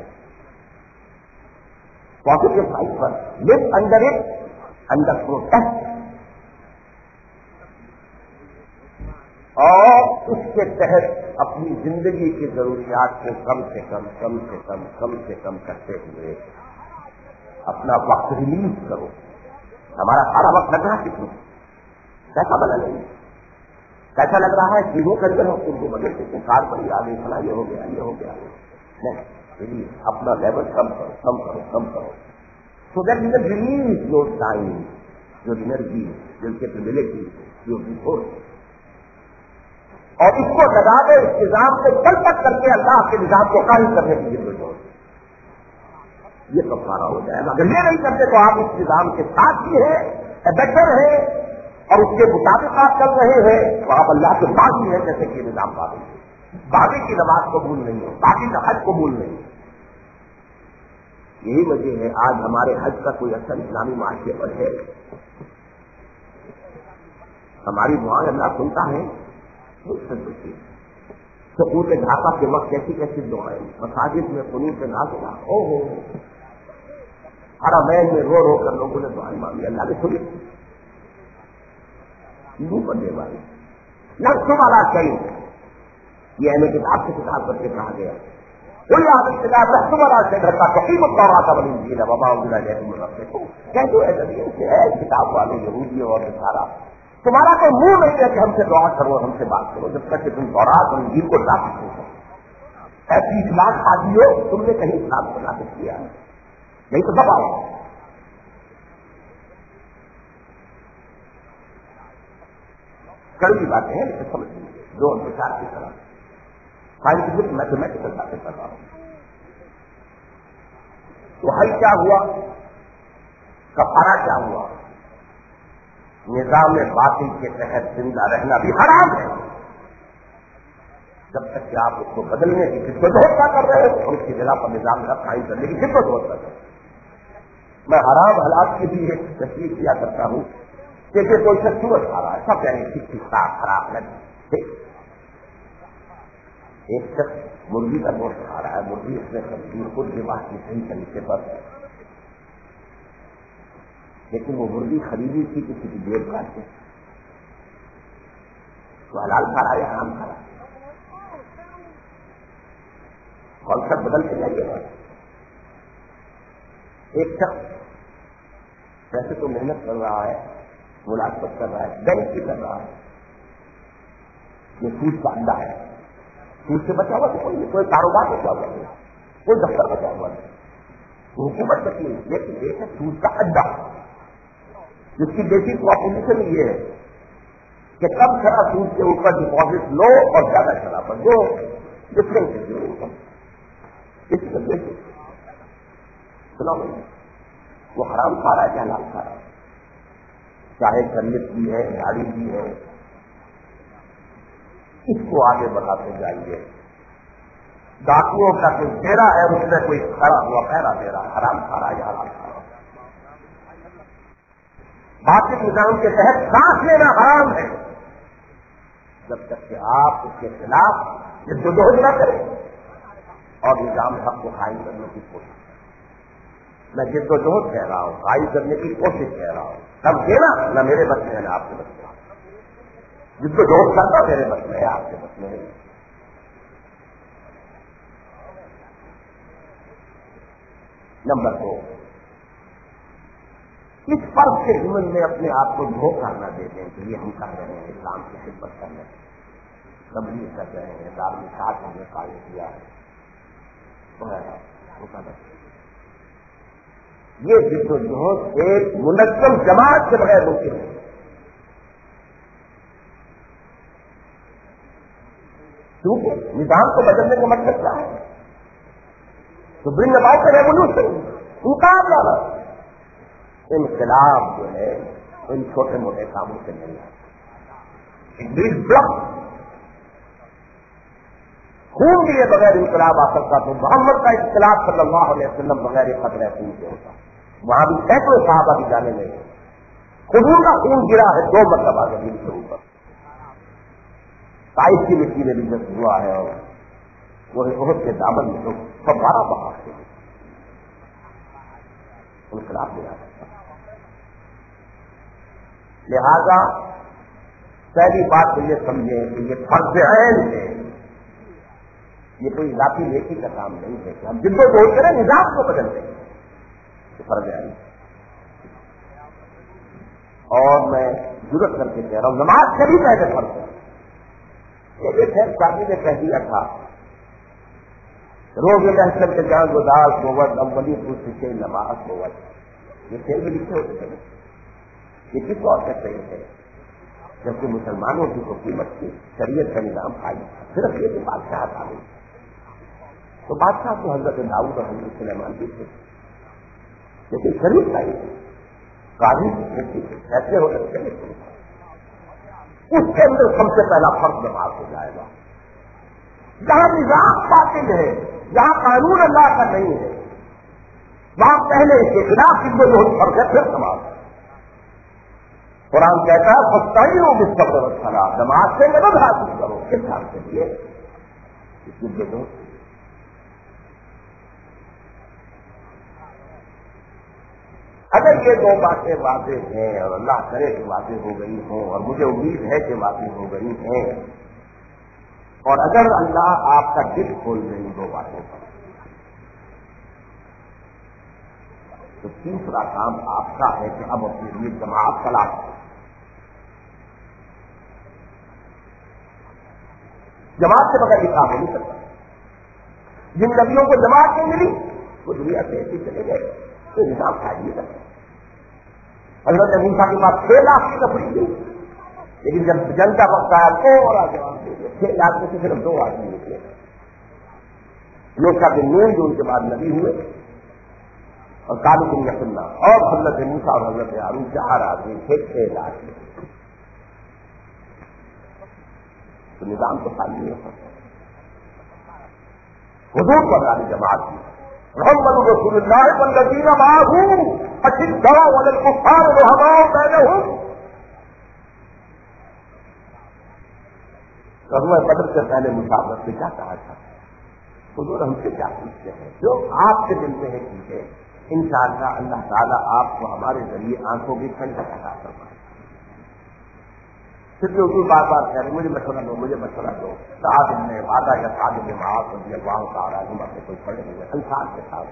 S2: پازیٹو سائڈ پر لو انڈر اٹ، انڈر پروٹیکٹ، اور اس کے تحت اپنی زندگی کی ضروریات کو کم سے کم کم سے کم کم سے کم کرتے ہوئے اپنا وقت ریلیز کرو. ہمارا سارا وقت لگ رہا ہے کتنا کیسا بنا نہیں کیسا لگ رہا ہے چیزوں کے اندر ان کو بدل سے کار پڑی آ گئی فلاں یہ ہو گیا یہ ہو گیا نہیں. اپنا لیول کم کرو کم کرو کم کرو so that you can release your time your energy your capability your resource اور اس کو لگا دے اس نظام کو پل پک کر کے اللہ کے نظام کو قائم کرنے کی ضرورت ہے. یہ کفارہ ہو جائے گا. اگر یہ نہیں کرتے تو آپ اس نظام کے ساتھ ہی ہیں بیٹر ہیں اور اس کے مطابق آپ چل رہے ہیں تو آپ اللہ کے بعد ہی ہیں جیسے کہ نظام قابل ہے. باقی کی نماز قبول نہیں ہے باقی کا حج قبول نہیں. یہی وجہ ہے آج ہمارے حج کا کوئی اثر اسلامی معاشرے پر ہے. ہماری دعائیں اللہ سنتا ہے. سکوت ڈھاکہ کے وقت کیسی کیسی دعائیں مساجد میں قنوت سے نازلہ او ہو حرمین میں رو رو کر لوگوں نے دعائیں مانگی اللہ نے سنی. یوں پڑھنے والی نقص والا کئی یہ اہم کتاب سے کتاب کر کے کہا گیا کوئی آدمی کتاب نقص والا سے گھر کا قیمت دورہ کا بنی جی ہے بابا اللہ جیسے رکھتے کو کیسے ایسے ہے کتاب والے یہودیوں اور سارا تمہارا کوئی منہ نہیں ہے کہ ہم سے دعا کرو ہم سے بات کرو جب تک کہ تم دورات اور انجیل کو ثابت ہو. ایسی اخلاق حاجی ہو تم نے کہیں اسلام کو ثابت کیا نہیں تو دباؤ. کڑوی باتیں ہیں اسے سمجھ لیجیے دو اور چار کی طرح سائنٹیفک میتھمیٹیکل باتیں کر رہا ہوں. تو حل کیا ہوا کفارہ کیا ہوا نظام باطل کے تحت زندہ رہنا بھی حرام ہے جب تک کہ آپ اس کو بدلنے کی جدوجہد نہ کر رہے ہو اور اس کی جگہ پر نظام کا قائم کرنے کی جدوجہد نہ کریں. میں حرام حالات کی بھی ایک تشریح کیا کرتا ہوں کہ کوئی شخص سورج کھا رہا ہے سب کہنے ٹھیک ٹھیک صاف خراب لگے. ایک شخص مرغی کا گوشت کھا رہا ہے مرغی اس میں خود خود کے بعد کی صحیح طریقے پر لیکن وہ مرغی خریدی تھی کسی کی جیب کاٹ کے تو حلال کھا رہا ہے یا حرام کھا رہا ہے کانسیپٹ بدل کے جائیے گا. ایک شخص ویسے تو محنت کر رہا ہے ملازمت کر رہا ہے بینک کی کر رہا ہے یہ سود کا اندھا ہے سود سے بچا ہوا تو کوئی نہیں کوئی کاروبار بچا ہوا نہیں کوئی دفتر بچا ہوا نہیں حکومت بچی نہیں لیکن یہ ہے سود کا اڈا جس کی بیسک پاپولیشن یہ ہے کہ کم شرح سود کے اوپر ڈپازٹ لو اور زیادہ شرح پر جو ڈفرینس ہے اس کا بیسک سنا وہ حرام کھا رہا ہے کہ حلال کھا رہا ہے چاہے شریعت بھی ہے گاڑی بھی ہے اس کو آگے بڑھاتے جائیے. ڈاکوؤں کا کوئی ڈیرا ہے اس میں کوئی کھڑا ہوا پہرا دے رہا ہے حرام کھا رہا ہے یا حلال کھا رہا ہے. باقی نظام کے تحت سانس لینا حرام ہے جب تک کہ آپ اس کے خلاف جدوجہد نہ کریں اور نظام حق کو قائم کرنے کی کوشش کریں. میں جدوجہد کہہ رہا ہوں قائم کرنے کی کوشش کہہ رہا ہوں تب دینا نہ میرے بس میں ہے نہ آپ کے بس میں جدوجہد کرنا میرے بس میں ہے آپ کے بس میں ہے. نمبر دو اس فرض کے ضمن میں اپنے آپ کو دھوکہ نہ دے دیں کہ یہ ہم کر رہے ہیں اسلام کی خدمت کر رہے ہیں تبلیغ کر رہے ہیں دارمی ساتھ ہم نے قائم کیا ہے یہ جدوجہد ایک منظم جماعت کے بغیر ممکن ہے. کیونکہ نظام کو بدلنے کا مطلب کیا ہے تو برنگ اباؤٹ ریولیوشن مقابلہ لانا. انقلاب جو ہے ان چھوٹے موٹے کاموں سے نہیں ہے. بلاک خون دیے بغیر انقلاب آ سکتا تو محمد کا انقلاب صلی اللہ علیہ وسلم بغیر خطرہ خون کے ہوتا. وہاں بھی سینکڑوں صحابہ بھی جانے میں خون کا خون گرا ہے دو مرتبہ زمین کے اوپر. تائف کی مٹی میں بھی جب ہوا ہے اور وہ بہت کے دامن میں لوگ سب بارہ بہا ہے انقلاب گرا ہے. لہذا پہلی بات تو یہ سمجھیں کہ یہ فرض عین ہے یہ کوئی ذاتی نیکی کا کام نہیں ہے کہ ہم جد و جہد کریں نظام کو بدل دیں، یہ فرض ہے۔ اور میں جرت کر کے کہہ رہا ہوں نماز سے بھی پہلے فرض ہے۔ یہ شیخ صاحب نے کہہ دیا تھا روز محسن کے جان گداس موت امبلی پوچھ سے نماز موت، یہ شیر میں لکھے ہوتے ہیں، یہ کس اور سے صحیح ہے؟ جبکہ مسلمانوں کی تو قیمت کی شریعت کا نظام آئی، صرف یہ کہ بادشاہ تھا نہیں، تو بادشاہ تو حضرت داؤد اور حضرت سلیمان بھی تھے، لیکن شریف کا ہی قاضی ایسے ہو سکتے ہیں، اس کے اندر سب سے پہلا فرض نماز ہو جائے گا۔ جہاں نظام باطل ہے، جہاں قانون اللہ کا نہیں ہے، وہاں پہلے اس کے خلاف اس میں بہت فرق ہے، پھر نماز۔ قرآن کہتا ہے فاستعینوا بالصبر والصلاۃ، نماز سے مدد حاصل کرو، کس حال کے لیے؟ اس میں دو اگر یہ دو باتیں واضح ہیں اور اللہ کرے کہ واضح ہو گئی ہوں، اور مجھے امید ہے کہ واضح ہو گئی ہیں، اور اگر اللہ آپ کا دل کھول دیں دو باتوں پر، تو تیسرا کام آپ کا ہے کہ اب اپنی لیے جماعت تلاش کریں۔ جماعت سے بغیر یہ کام ہو نہیں سکتا۔ جن نبیوں کو جماعت نہیں ملی وہ دنیا سے ایسے چلے گئے، تو نظام قائم نہیں کرتے۔ حضرت موسیٰ کے پاس چھ لاکھ کی تفریح تھی، لیکن جب جنگ کا وقت آیا تھوڑا جواب دے دیا، چھ لاکھ میں سے صرف دو آدمی نکلے، یوشع بن نون جو ان کے بعد نبی ہوئے، اور کالب بن یفنہ، اور حضرت موسیٰ اور حضرت ہارون چار آدمی تھے، چھ لاکھ میں۔ تو نظام تو خالی نہیں ہو سکتا۔ حضور کو ہماری جماعت کی محمد رسول اللہ والذین معہ اشداء علی الکفار رحماء بینہم، غزوہ بدر سے پہلے مسافرت سے کیا کہا تھا؟ حضور ہم سے کیا پوچھتے ہیں؟ جو آپ کے دل میں ہے کیجیے، انشاءاللہ اللہ تعالیٰ آپ کو ہمارے ذریعے آنکھوں کی ٹھنڈک عطا فرمائے۔ پھر بھی حضور بار بار کہہ رہے مجھے مشورہ دو، مجھے مشورہ دو۔ سعد بن عبادہ یا سعد بن معاذ رضی اللہ تعالیٰ عنہ سے کوئی پڑے ہوئے انصار کے ساتھ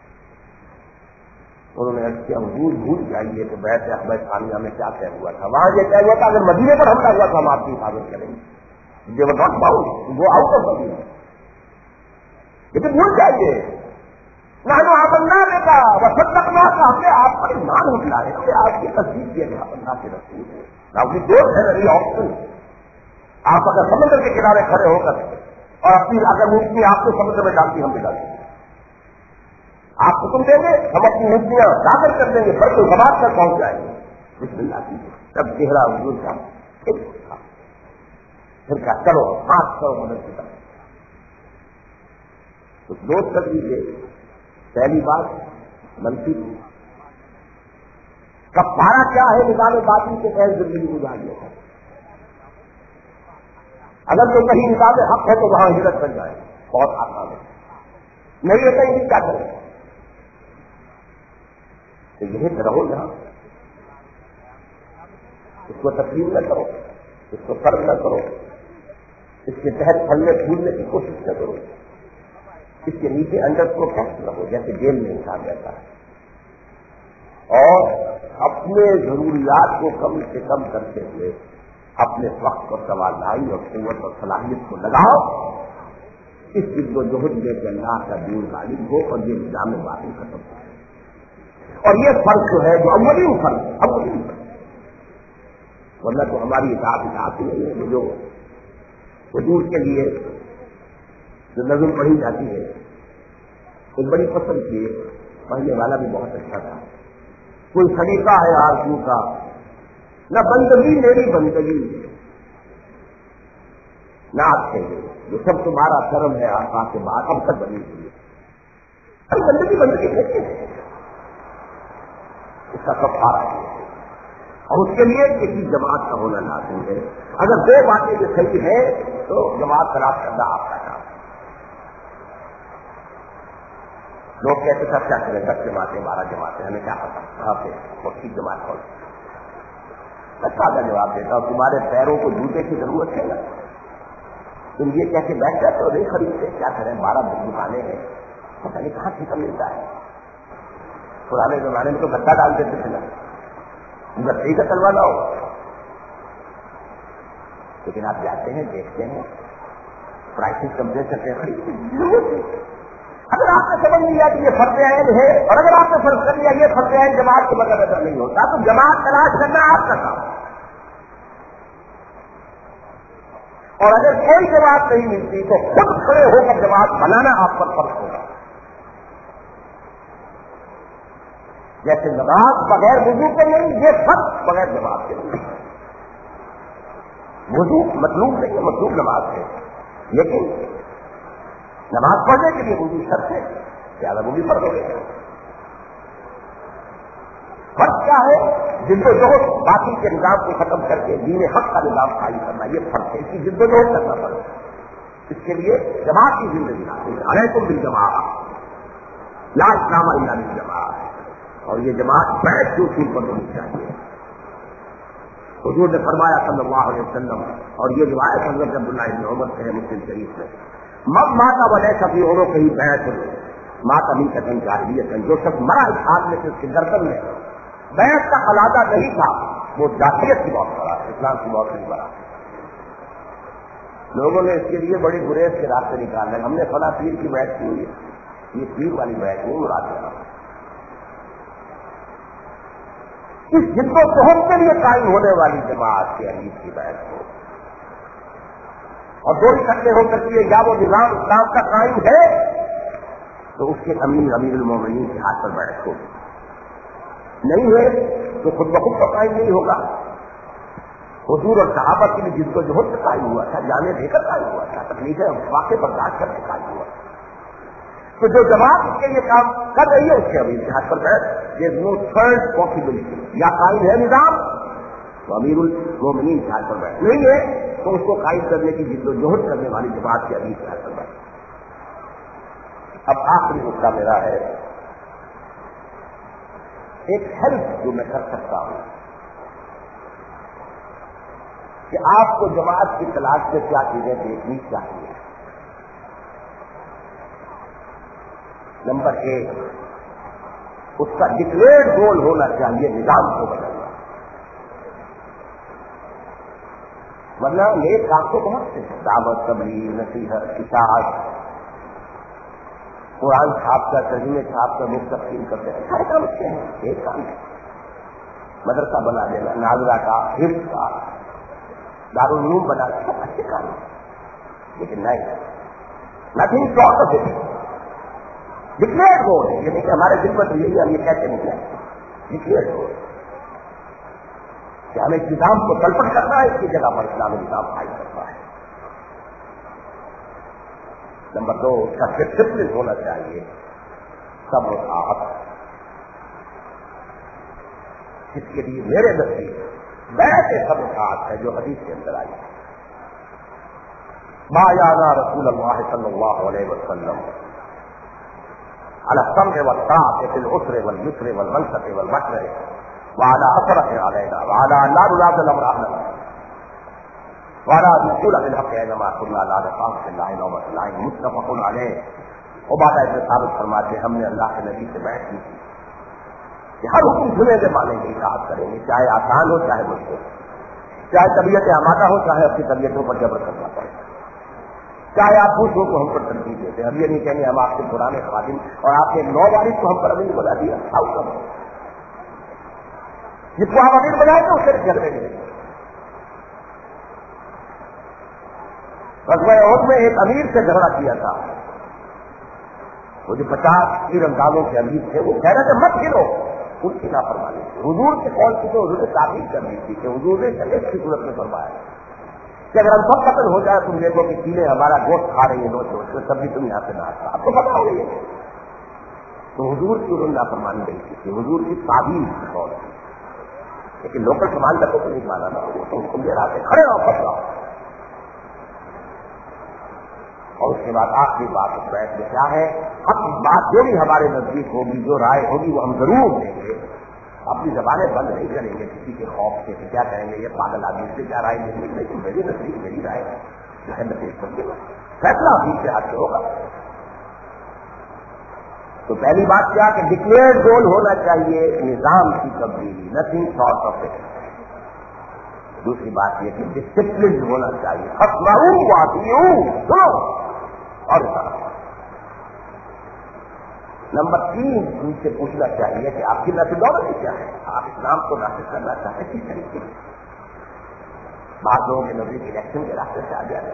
S2: انہوں نے عرض کیا حضور بھول جائیے کہ بیعت عقبہ ثانیہ میں کیا طے ہوا تھا، وہاں یہ طے ہوا تھا اگر مدینے پر حملہ ہوا تو ہم آپ کی حفاظت کریں گے، یہ وہ ناٹ باؤنڈ وہ آؤٹ آف مدینہ، لیکن بھول جائیے نحن آمنا بک وصدقناک، ہم نے آپ پر ایمان اٹھائے، ہم نے آپ کی تصدیق کی کہ آپ اللہ کے رسول ہیں۔ Now they don't have any option. آپ اگر سمندر کے کنارے کھڑے ہو کر اور اپنی اگر مورتی آپ کو سمندر میں ڈالتی ہم بھی ڈالیں گے، آپ حکم دیں گے ہم اپنی مورتیاں داخل کر دیں گے، بڑے زبان تک پہنچ جائیں گے۔ بسم اللہ کیجیے، تب چہرہ حضور کا ایک تھا، پھر کہا چلو ہاتھ کرو مدد کی طرف۔ تو دوست کر لیجیے، پہلی بات منفی کفارہ کیا ہے؟ نظام باطل کے تحت زندگی گزارنے کا۔ اگر تو کہیں نظام حق ہے تو وہاں ہجرت بن جائے، بہت آسان ہے، نہیں ہے کہیں کیا کریں؟ تو یہی رہو یہاں، اس کو تقسیم نہ کرو، اس کو فرض نہ کرو، اس کے تحت پھلنے پھولنے کی کوشش نہ کرو، اس کے نیچے انڈر کو فخر نہ ہو جیسے جیل میں انسان رہتا ہے، اور اپنے ضروریات کو کم سے کم کرتے ہوئے اپنے وقت اور توانائی اور قوت اور صلاحیت کو لگاؤ اس جد و جہد میں کہ اللہ کا دین غالب ہو اور یہ نظام باطل ختم ہو۔ اور یہ فرق جو ہے جو اولین فرق ہے، اولین فرق، ورنہ تو ہماری اطاعت اطاعت ہی نہیں ہے۔ جو حضور کے لیے جو نظم پڑھی جاتی ہے ایک بڑی پسند کی، پڑھنے والا بھی بہت اچھا تھا، کوئی خلیفہ ہے آرزو کا، نہ بندگی میری بندگی نہ آپ سے جو سب تمہارا کرم ہے آقا کے بعد اب تک بنی ہوئی ہے۔ ارے بندگی بندگی کیسے ہے؟ اس کا کفارہ ہے اور اس کے لیے کسی جماعت کا ہونا لازم ہے۔ اگر دو باتیں جو صحیح ہیں تو جماعت تلاش کرنا آپ کا کام ہے۔ لوگ کہتے سب کیا کریں، دس جماعتیں بارہ جماعتیں ہمیں کیا پتا وہاں پہ وقت کی جماعت کون سی؟ میں سادہ جواب دیتا ہوں، تمہارے پیروں کو جوتے کی ضرورت ہے نا، تم یہ کہہ کے بیٹھ جاتے ہو نہیں خریدتے، کیا کریں بارہ دکانیں ہیں، پتہ نہیں کہاں سے ملتا ہے. پرانے زمانے میں تو گدا ڈال دیتے تھے نا، گدے کا چلوانا ہو. لیکن آپ جاتے ہیں دیکھتے ہیں پرائسز کمپیئر کرتے ہیں خرید. اگر آپ نے سمجھ لیا کہ یہ فرض عین ہے، اور اگر آپ نے فرض کر لیا یہ فرض عین جماعت کے بغیر اثر نہیں ہوتا، تو جماعت تلاش کرنا آپ کا کام. اور اگر کوئی جماعت نہیں ملتی تو خود کھڑے ہو کر جماعت بنانا آپ پر فرض ہوگا. جیسے نماز بغیر وضو کے نہیں، یہ فرض بغیر جماعت کے نہیں. وضو مطلوب نہیں ہے، مطلوب نماز ہے، لیکن نماز پڑھنے کے لیے وضو شرط ہے، زیادہ وہ بھی فرض ہو گئے. فرض کیا ہے؟ جد و جہد باقی کے نظام کو ختم کر کے دین حق کا نظام قائم کرنا، یہ فرض ہے. اس کی جد و جہد کرنا فرض ہے. اس کے لیے جماعت کی زندگی نہ علیکم بالجماعۃ لا اسلام الا بالجماعۃ. اور یہ جماعت بیٹھ کے اصول پر ہونی چاہیے. حضور نے فرمایا صلی اللہ علیہ وسلم، اور یہ روایت حضرت عبداللہ ابن عمر سے ہے مسلم شریف میں، مب ماتا وجہ کبھی اوروں کہیں بیٹھ ماتا نہیں کہیں جاہلیت، جو سب مرا اس حال میں سے اس کے گردن میں بیٹھ کا خلاصہ نہیں تھا، وہ جاہلیت کی موت پڑا، اسلام کی موت نہیں پڑا. لوگوں نے اس کے لیے بڑی گریز کے راستے نکالے. ہم نے فلاں پیر کی بیعت کی ہوئی ہے، یہ پیر والی بیعت نہیں مراد ہے. اس جد و جہد کے لیے قائم ہونے والی جماعت کے امیر کی بیعت ہو، اور دو اکٹھے ہو کر کے یا وہ نظام اسلام کا قائم ہے تو اس کے امیر امیر المومنین کے ہاتھ پر بیعت ہو. نہیں ہے تو خود بخود تو قائم نہیں ہوگا. حضور اور صحابہ کے لیے جد و جہد سے قائم ہوا تھا، جانے دے کر قائم ہوا تھا، تکلیفیں واقع برداشت کر کے قائم ہوا. تو جو جماعت اس کے لیے کام کر رہی ہے اس کے امیر کے ہاتھ پر بیعت. There is no third possibility. یا قائم ہے نظام تو امیر المومنین کے ہاتھ پر بیعت نہیں ہے تو اس کو قائم کرنے کی جد و جہد کرنے والی جماعت کے امیر کے ہاتھ پر بیعت. اب آخری نقطہ میرا ہے ایک ہیلپ جو میں کر سکتا ہوں کہ آپ کو جماعت کی تلاش میں کیا چیزیں دیکھنی چاہیے. نمبر ایک، اس کا ڈکلیئرڈ گول ہونا چاہیے نظام کو بدلنا. ورنہ نیک کام تو بہت سے دعوت، تبلیغ، نصیحت، اشاعت، قرآن چھاپ کر، ترجمے چھاپ کر مفت تقسیم کرتے ہیں، سارے کام اچھے ہیں. ایک کام ہے مدرسہ بنا دینا، ناظرہ کا، حفظ کا، دارالعلوم بنانا، سب اچھے کام ہیں. لیکن نہیں، nothing short of it. Declared goal ہے، یہ نہیں کہ ہمارے دل پر یہی ہم یہ کہتے نہیں ہیں. ڈکلیئرڈ گول کہ ہمیں نظام کو تلپٹ کرنا ہے، اس کی جگہ پر اسلامی نظام قائم کرنا ہے. نمبر دو، اس کا ڈسپلن ہونا چاہیے، صبر و طاعت. اس کے لیے میرے نزدیک بیعت صبر و طاعت ہے جو حدیث کے اندر آئی ہے. بایعنا رسول اللہ صلی اللہ علیہ وسلم على السمع والطاعة في العسر واليسر والمنشط والمكره وعلى أثره علينا وعلى أن لا ننازل الأمر أهلنا وعلى أن نقول بالحق أينما كنا لا نخاف في الله لومة لائم. متفق عليه. عبادہ ابن ثابت فرماتے ہیں ہم نے اللہ کے نبی سے بیعت کی کہ ہر حکم سنیں گے، مانیں گے، اطاعت کریں گے، چاہے آسان ہو چاہے مشکل، چاہے طبیعت آمادہ ہو چاہے اپنی طبیعتوں پر جبر کرنا پڑے، چاہے آپ پوچھو کو ہم پر ترتیب دیتے. ہم یہ نہیں کہیں گے ہم آپ کے پرانے خادم اور آپ کے نو وارث کو ہم پر امیر بنا دیا. جس کو آپ امیر بنائے تھے اس سے جھگڑے گے. غزوہ احد میں ایک امیر سے جھگڑا کیا تھا. وہ جو پچاس تیر اندازوں کے امیر تھے وہ کہہ رہے تھے مت گرو، ان کی لاپرواہی. حضور کے قول کی تو حضور نے تعبیر کر دی تھی کہ حضور نے شریعت کی صورت میں فرمایا کہ اگر ہم سب قتل ہو جائے تم دیکھو کہ چیلیں ہمارا گوشت کھا رہی ہیں، نوچ نوچ کر تب بھی تم یہاں سے نہ آتا. اب تو پتا ہو گئی ہے. تو حضور کی انہوں نے لاپرواہی نہیں کی تھی، حضور کی تعبیر کی قول تھی. لیکن لوکل سامان کا تو نہیں مانا نا، وہ تو حکم دے رہا تھے کھڑے رہو پھنس رہو. اور اس کے بعد آخری بات اس بیعت میں کیا ہے؟ اپنی بات جو بھی ہمارے نزدیک ہوگی، جو رائے ہوگی وہ ہم ضرور دیں گے. اپنی زبانیں بند نہیں کریں گے کسی کے خوف سے کہ کیا کہیں گے یہ پاگل آدمی سے کیا رائے دیں گے. لیکن میری نزدیک میری رائے فیصلہ ابھی سے ہاتھ سے ہوگا. تو پہلی بات کیا کہ ڈکلیئرڈ گول ہونا چاہیے نظام کی تبدیلی, نتھنگ شارٹ آف اٹ. دوسری بات یہ کہ ڈسپلن ہونا چاہیے, اسمعوا واطیعوا, سنو اور اتارو. نمبر تین, ان سے پوچھنا چاہیے کہ آپ کی میتھڈالوجی کیا ہے, آپ اسلام کو نافذ کرنا چاہتے ہیں کس طریقے سے. بعض لوگوں کے نظریے الیکشن کے راستے سے آ جائے,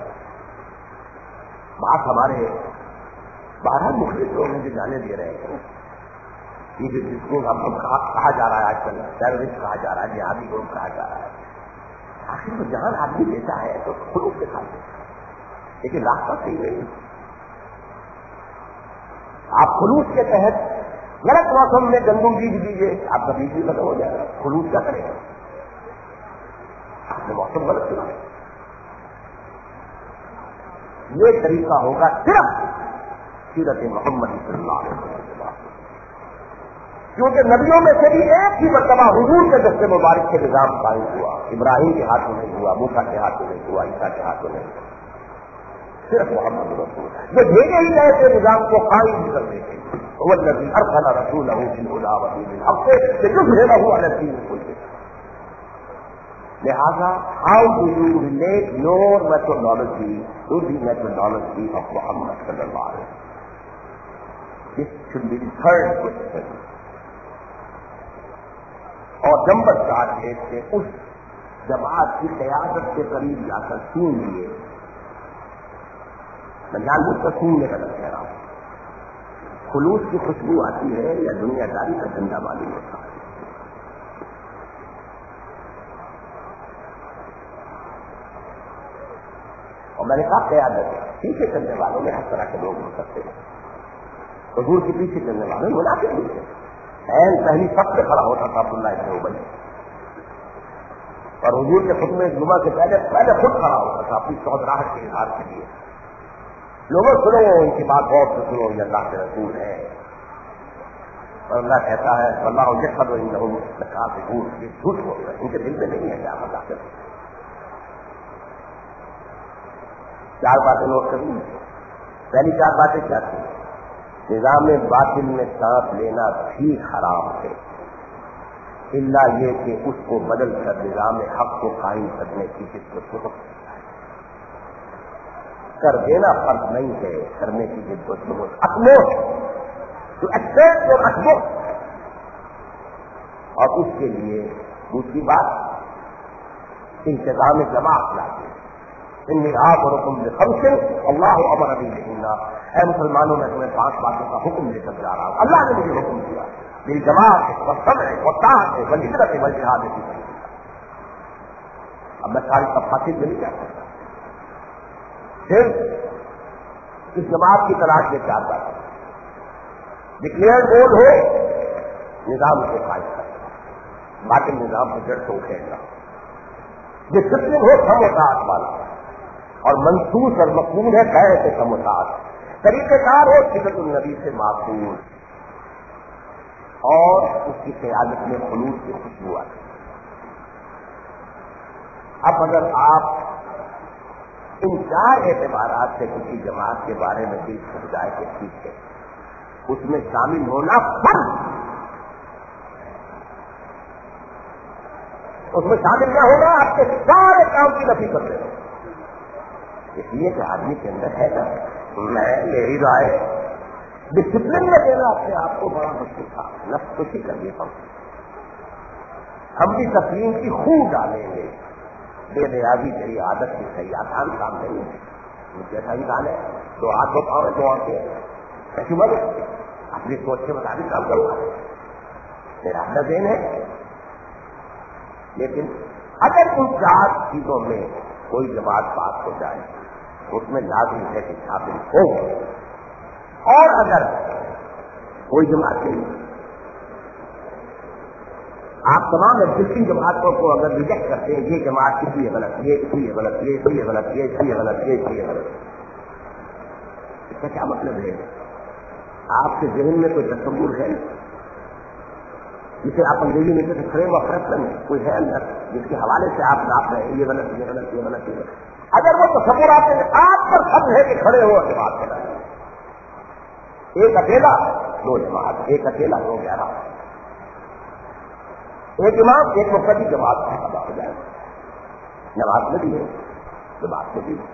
S2: بات ہمارے بارہ مختلف لوگ ہیں جو جانے دے رہے ہیں. یہ جو جس کو ہم کہا, کہا جا رہا ہے آج کل ٹیررسٹ کہا جا رہا ہے, جہادی گروپ کہا جا رہا ہے. آخر وہ جہاں آدمی دیتا ہے تو خلوص سے کھاتے ہیں, لیکن راستہ صحیح نہیں. آپ خلوص کے تحت غلط موسم میں گندم بیج دیجیے, آپ کا بیج بھی ختم ہو جائے گا. خلوص کیا کرے گا, آپ نے موسم غلط چنا. یہ طریقہ ہوگا صرف سیرت محمد صلی اللہ علیہ وسلم, کیونکہ نبیوں میں سے بھی ایک ہی مرتبہ حضور کے دست مبارک کے نظام قائم ہوا. ابراہیم کے ہاتھوں نہیں ہوا, موسیٰ کے ہاتھوں نہیں ہوا, عیسیٰ کے ہاتھوں نہیں ہوا. صرف محمد رسول جو بھیجے ہی گئے تھے نظام کو قائم بھی کر دیتے. والذی ارسل رسولہ بالہدی ودین الحق لیظہرہ علی الدین کلہ. لہذا how do you relate your methodology to the methodology of محمد صلی اللہ علیہ وسلم. This should be the third question. اور نمبر چار ایک سے اس جماعت کی قیادت کے قریب جا کر سن لیے. میں جان بوجھ کر سننے کا کہہ رہا ہوں. خلوص کی خوشبو آتی ہے یا دنیا داری کا دھندا معلوم ہوتا ہے. اور میں نے کہا قیادت پیچھے چلنے والوں میں ہر طرح کے لوگ ہو سکتے ہیں. حضور کے پیچھے چلنے والے منافق نہیں تھے. این پہلی سب سے کھڑا ہوتا تھا عبداللہ ابن ابی, اور حضور کے خطبے جمعہ سے پہلے پہلے خود کھڑا ہوتا تھا اپنی چودراہٹ کے اظہار کے لیے. لوگوں سنو ان کی بات غور سے سنو, یہ اللہ کے رسول ہے. اور اللہ کہتا ہے اللہ یشہد انہم لکاذبون, یہ جھوٹ بول رہے ہیں, ان کے دل میں نہیں ہے کیا اللہ کے رسول. چار باتیں نوٹ کریں. پہلی چار باتیں کیا تھی؟ نظام باطل میں سانس لینا بھی حرام ہے, الا یہ کہ اس کو بدل کر نظام حق کو قائم کرنے کی جس کو ضرورت کر دینا فرض نہیں ہے, کرنے کی جد و جہد utmost to accept your utmost. اور اس کے لیے دوسری بات انتظام جماعت لاتے. انی آمرکم بخمس اللہ امر بی بہن. اے مسلمانوں میں تمہیں پانچ باتوں کا حکم دے کر جا رہا ہوں. اللہ نے مجھے حکم دیا میری جماعت والسمع والطاعت والہجرت والجہاد فی سبیل اللہ. اب میں ساری تفاصیل میں نہیں جا سکتا, صرف اس جماعت کی تلاش میں چار باتیں. ڈکلیئر گول ہو, نظام کو قائم کرنا, باقی نظام کو جڑ سے اکھیڑنا. ڈسپلن ہو سموساعت والا, اور منصوص اور مقبول ہے غیر سے سموساعت. طریقہ کار ہو سنت النبی سے معقول, اور اس کی قیادت میں خلوص کی خوشبو آتی. اب اگر آپ ان چار اعتبارات سے کسی جماعت کے بارے میں دل چھٹ جائے کہ ٹھیک ہے اس میں شامل ہونا فرض, اس میں شامل نہ ہونا آپ کے سارے کام کی نفی کر دینا. اس لیے کہ آدمی کے اندر ہے نا, میں میری رائے ڈسپلن میں دینا اپنے آپ کو بڑا مشکل تھا. نفس کشی کر دیتا ہوں. ہم بھی تسلیم کی خوب ڈالیں گے, بے نیازی میری عادت کی صحیح آسان کام نہیں ہے. مجھے صحیح ڈالے تو آٹھ دو پاؤں دو آنکھیں ایسی بات اپنی سوچ کے مطابق کام کروں گا, میرا اپنا ذہن ہے. لیکن اگر ان چار چیزوں میں کوئی جماعت پاس ہو جائے اس میں لازم ہے کہ شامل ہو. اور اگر کوئی جماعت نہیں, آپ تمام ایگزسٹنگ جماعتوں کو اگر ریجیکٹ کرتے ہیں, یہ جماعت اس لیے غلط, یہ اس لیے غلط, یہ اس لیے غلط, یہ اس لیے غلط, یہ اس لیے غلط, اس کا کیا مطلب ہے؟ آپ کے ذہن میں کوئی تصور ہے جسے آپ انگریزی میں کہتے فریم آف ریفرنس کوئی ہے اندر جس کے حوالے سے آپ ناپ رہے ہیں یہ غلط یہ غلط یہ غلط یہ غلط اگر وہ تصور آپ نے آپ پر سب ہے کہ کھڑے ہو جماعت کرنا ایک اکیلا دو جماعت ایک اکیلا دو گیارہ ایک امام ایک مقتدی جماعت کا ادا ہو جائے نماز میں بھی ہے جماعت میں بھی ہے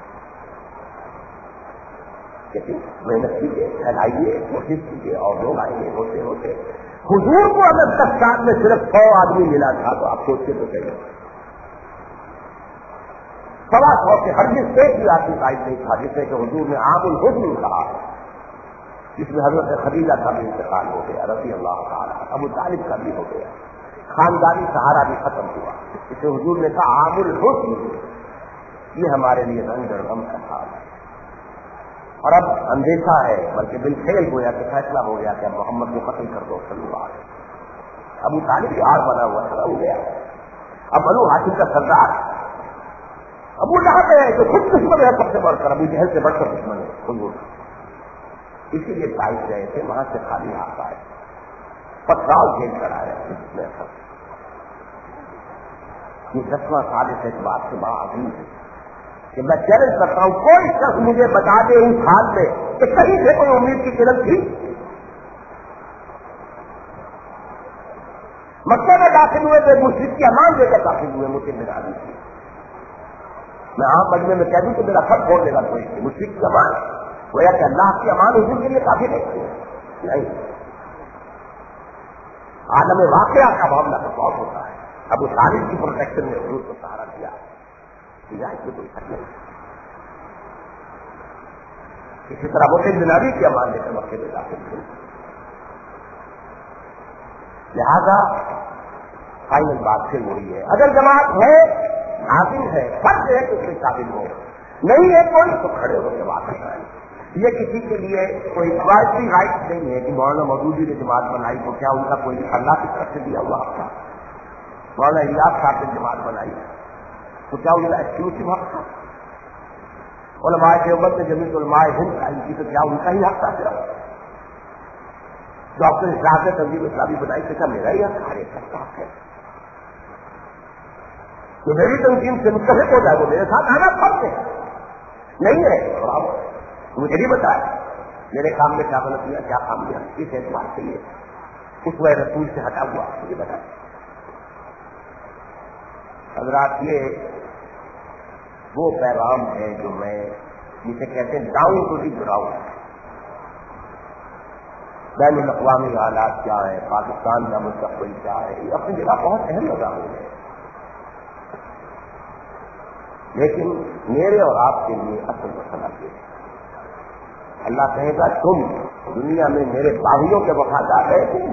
S2: لیکن محنت کیجیے پھیلائیے کوشش کیجیے اور لوگ آئیں گے ہوتے ہوتے حضور کو اگر دس سال میں صرف سو آدمی ملا تھا تو آپ سوچتے تو چاہیے سوا سو کے ہر جس ایک بھی آدمی قائد نہیں تھا جسے کہ حضور نے عام الحسن کہا جس میں حضرت خدیجہ کا بھی انتقال ہو گیا رضی اللہ تعالیٰ ابو طالب کا بھی ہو گیا خاندانی سہارا بھی ختم ہوا اسے حضور نے کہا عام الحسن یہ ہمارے لیے رنگ اور غم کا حال ہے اور اب اندیشہ ہے بلکہ بالفعل گویا کہ فیصلہ ہو گیا کہ اب محمد کو قتل کر دو صلی اللہ علیہ وسلم ابو طالب ہار بنا ہوا کھڑا ہو گیا اب بنو ہاشم کا سردار ابو لہب ہے جو خود دشمن ہے سب سے بڑھ کر ابو جہل سے بڑھ کر دشمن ہے حضور اسی لیے طائف گئے تھے وہاں سے خالی ہاتھ آئے پتھراؤ جھیل کر آئے یہ دسواں سال اس بات سے بڑا عظیم ہے کہ میں چیلنج کرتا ہوں کوئی شخص مجھے بتا دے اس حال میں کہ کہیں سے کوئی امید کی کرن تھی مکہ میں داخل ہوئے تو مشرق کی امان دے کر داخل ہوئے مجھے میرا آدمی تھی میں عام مجمے میں کہہ دوں کہ میرا سب چھوڑ دے گا کوئی مشرق کی امان گویا کہ اللہ کی امان حضور کے لیے کافی نہیں عالم واقعہ کا معاملہ تو بہت ہوتا ہے اب اس عالم کی پروٹیکشن میں حضور کو سہارا دیا اس میں کوئی شک نہیں اسی طرح مسلم بناری کی امان لے کر مکے میں داخل ہوئے لہذا فائنل بات سے وہی ہے اگر جماعت ہے نازل ہے فرض ہے کہ اس میں شامل ہو نہیں ہے کوئی تو کھڑے ہو کے بات کرنا ہے یہ کسی کے لیے کوئی روایتی رائٹ نہیں ہے کہ مولانا مودودی نے جماعت بنائی تو کیا ان کا کوئی اللہ کی طرف سے دیا ہوا حق تھا مولانا الیاس صاحب نے جماعت بنائی تو کیا ان کا ایکسکلوسو حق تھا علماء دیوبند نے جمیعت علماء ہند قائم کی تو کیا ان کا ہی حق تھا صرف ڈاکٹر اسلام نے تنظیم اسلامی بنائی تو کیا میرا ہی حق ہر ایک کا حق ہے تو میری تنظیم سے متفق ہو جائے وہ میرے ساتھ آنا فرض ہے نہیں ہے اور مجھے نہیں بتایا میرے کام میں کیا غلط کیا کیا کام کیا اس اعتبار سے یہ اس وہ رسول سے ہٹا ہوا مجھے بتایا حضرات یہ وہ پیغام ہے جو میں جسے کہتے ہیں ڈاؤن ٹو دی گراؤنڈ بین الاقوامی حالات کیا ہے پاکستان کا مستقبل کیا ہے یہ اپنی جگہ بہت اہم مضامین ہے لیکن میرے اور آپ کے لیے اصل مسئلہ یہ ہے اللہ کہے گا تم دنیا میں میرے باغیوں کے وفادار رہے تھے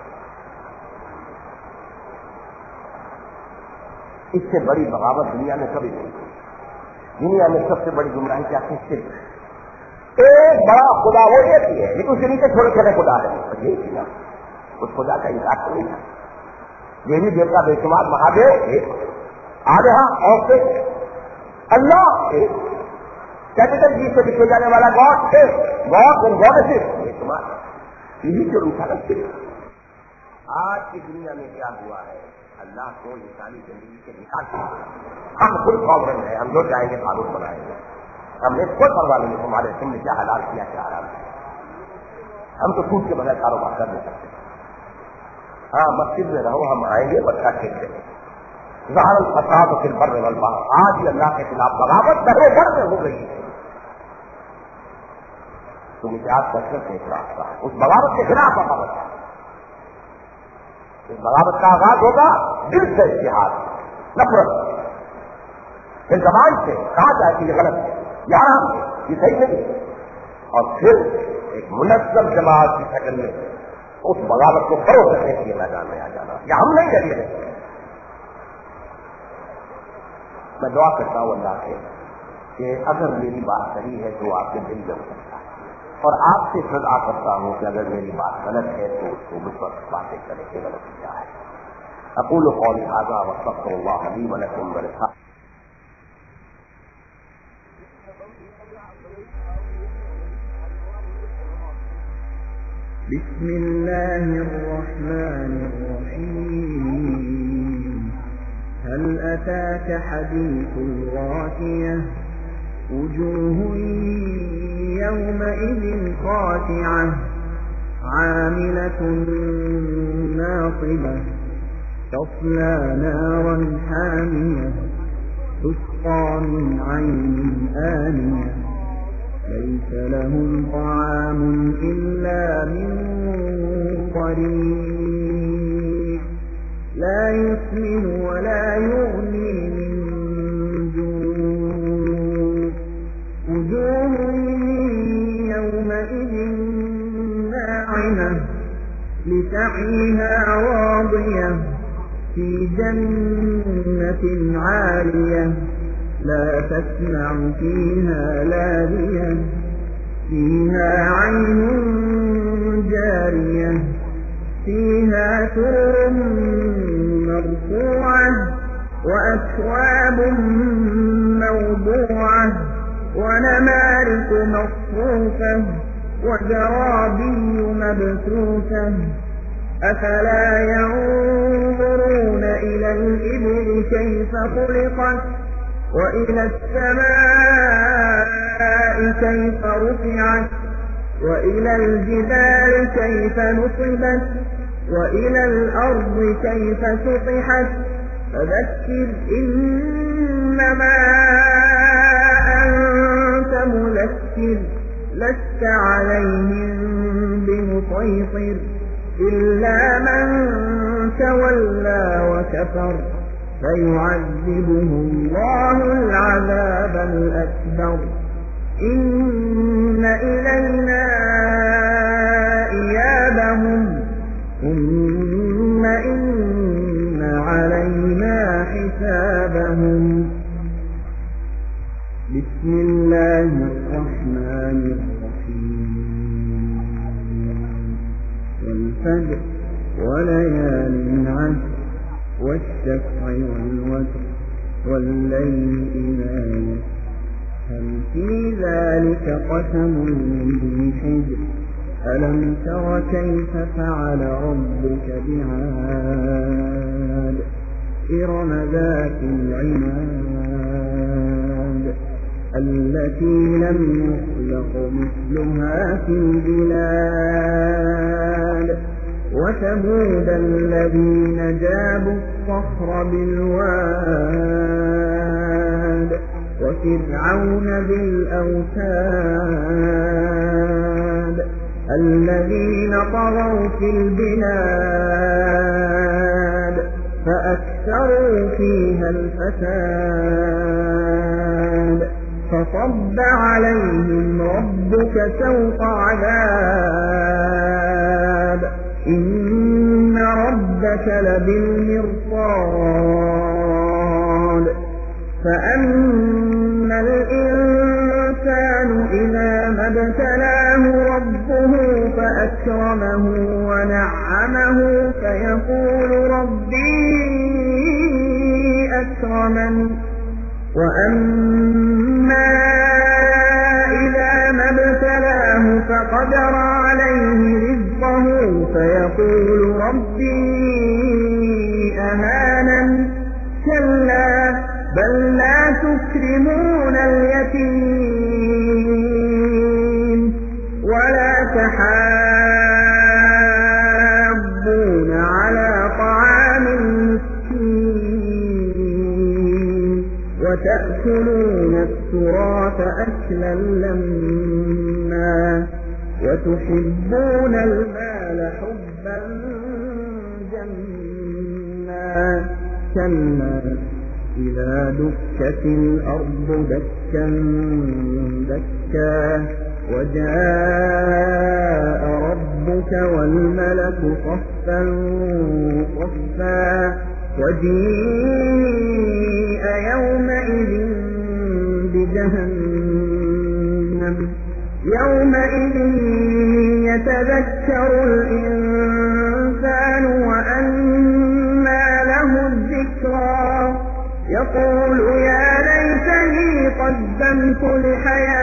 S2: اس سے بڑی بغاوت دنیا میں کبھی نہیں ہوئی دنیا میں سب سے بڑی گمراہی کیا ہے ایک بڑا خدا وہ یہ بھی ہے لیکن اس کے نیچے چھوٹے چھوٹے خدا ہے یہی کیا اس خدا کا انکار تو نہیں تھا دیوی دیوتا بے شمار مہادیو ایک آدھا اور سے اللہ ایک کیپٹل جی سے لکھے جانے والا گاڈ ہے گاڈ اینڈ گاڈیسز بے شمار یہی جو روٹا رکھتے آج کی دنیا میں کیا ہوا ہے اللہ کو انسانی زندگی سے نکال دیا ہم خود سوورن ہیں ہم جو چاہیں گے قانون بنائیں گے ہم نے کوئی پرواہ نہیں تمہارے تم نے کیا حلال کیا کیا حرام کیا ہم تو سود کے بغیر کاروبار کر نہیں سکتے ہاں مسجد میں رہو ہم آئیں گے بچہ کھیلتے ہیں ظاہر الفساد و فی البر والبحر آج ہی اللہ کے خلاف بغاوت بڑے بڑھ میں ہو گئی ہے تم اتحاد کر کے ایک راستہ اس بغاوت کے خلاف بغاوت ہے اس بغاوت کا آغاز ہوگا دل سے اتحاد نفرت پھر زبان سے کہا جائے کہ یہ غلط ہے یہاں یہ صحیح نہیں اور پھر ایک منظم جماعت کی شکل میں اس بغاوت کو فروغ کرنے کے لیے میدان میں آ جانا یا ہم نہیں لگے رہے میں دعا کرتا ہوں اللہ سے کہ اگر میری بات صحیح ہے تو آپ کے دل میں ہو سکتا ہے اور آپ سے سزا کرتا ہوں کہ اگر میری بات غلط ہے تو اس کو مجھ پر باتیں کرنے کی غلط کیا ہے اقول قولی ھذا واستغفر اللہ لی ولکم ولسائر
S3: بسم الله الرحمن الرحيم هل أتاك حديث الغاشية وجوه يومئذ خاشعة عاملة ناصبة تصلى نارا حامية تسقى من عين آنية ليس لهم طعام إلا من ضريع لا يسمن ولا يغني من جوع وجوه يومئذ ناعمة لسعيها راضية في جنة عالية لا تسمع فيها لاغية فيها عين جارية فيها سرر مرفوعة وأكواب موضوعة ونمارق مصفوفة وزرابي مبثوثة أفلا ينظرون إلى الإبل كيف خلقت وإلى السماء كيف رفعت وإلى الجبال كيف نصبت وإلى الأرض كيف سطحت فذكر إنما أنت مذكر لست عليهم بمسيطر إلا من تولى وكفر فيعذبه الله العذاب الأكبر إن إلينا إيابهم ثم إن علينا حسابهم بسم الله الرحمن الرحيم والفجر وليال عشر والشفع والوتر والليل إذا يسر هل في ذلك قسم ذي حجر ألم تر كيف فعل ربك بعاد إرم ذات العماد التي لم يخلق مثلها في البلاد وثمود الذين جابوا الصخر بالواد وفرعون بالأوتاد الذين طغوا في البلاد فأكثروا فيها الفساد فصب عليهم ربك سوط عذاب إن ربك لبالمرصاد فأما الإنسان إذا ما ابتلاه ربه فأكرمه ونعمه فيقول ربي أكرمن وأما إذا ما ابتلاه فقدر عليه رزقه فيقول ربي أهانن كلا بل لا تكرمون اليتيم ولا تحاضون على طعام المسكين وتأكلون التراث أكلا لما وتحبون المال حبا جما كلا إذا دكت الأرض دكا دكا وجاء ربك والملك صفا صفا وجيء يومئذ بجهنم يومئذ يتذكر الإنسان وأنى له الذكرى يقول يا ليتني قدمت لحياتي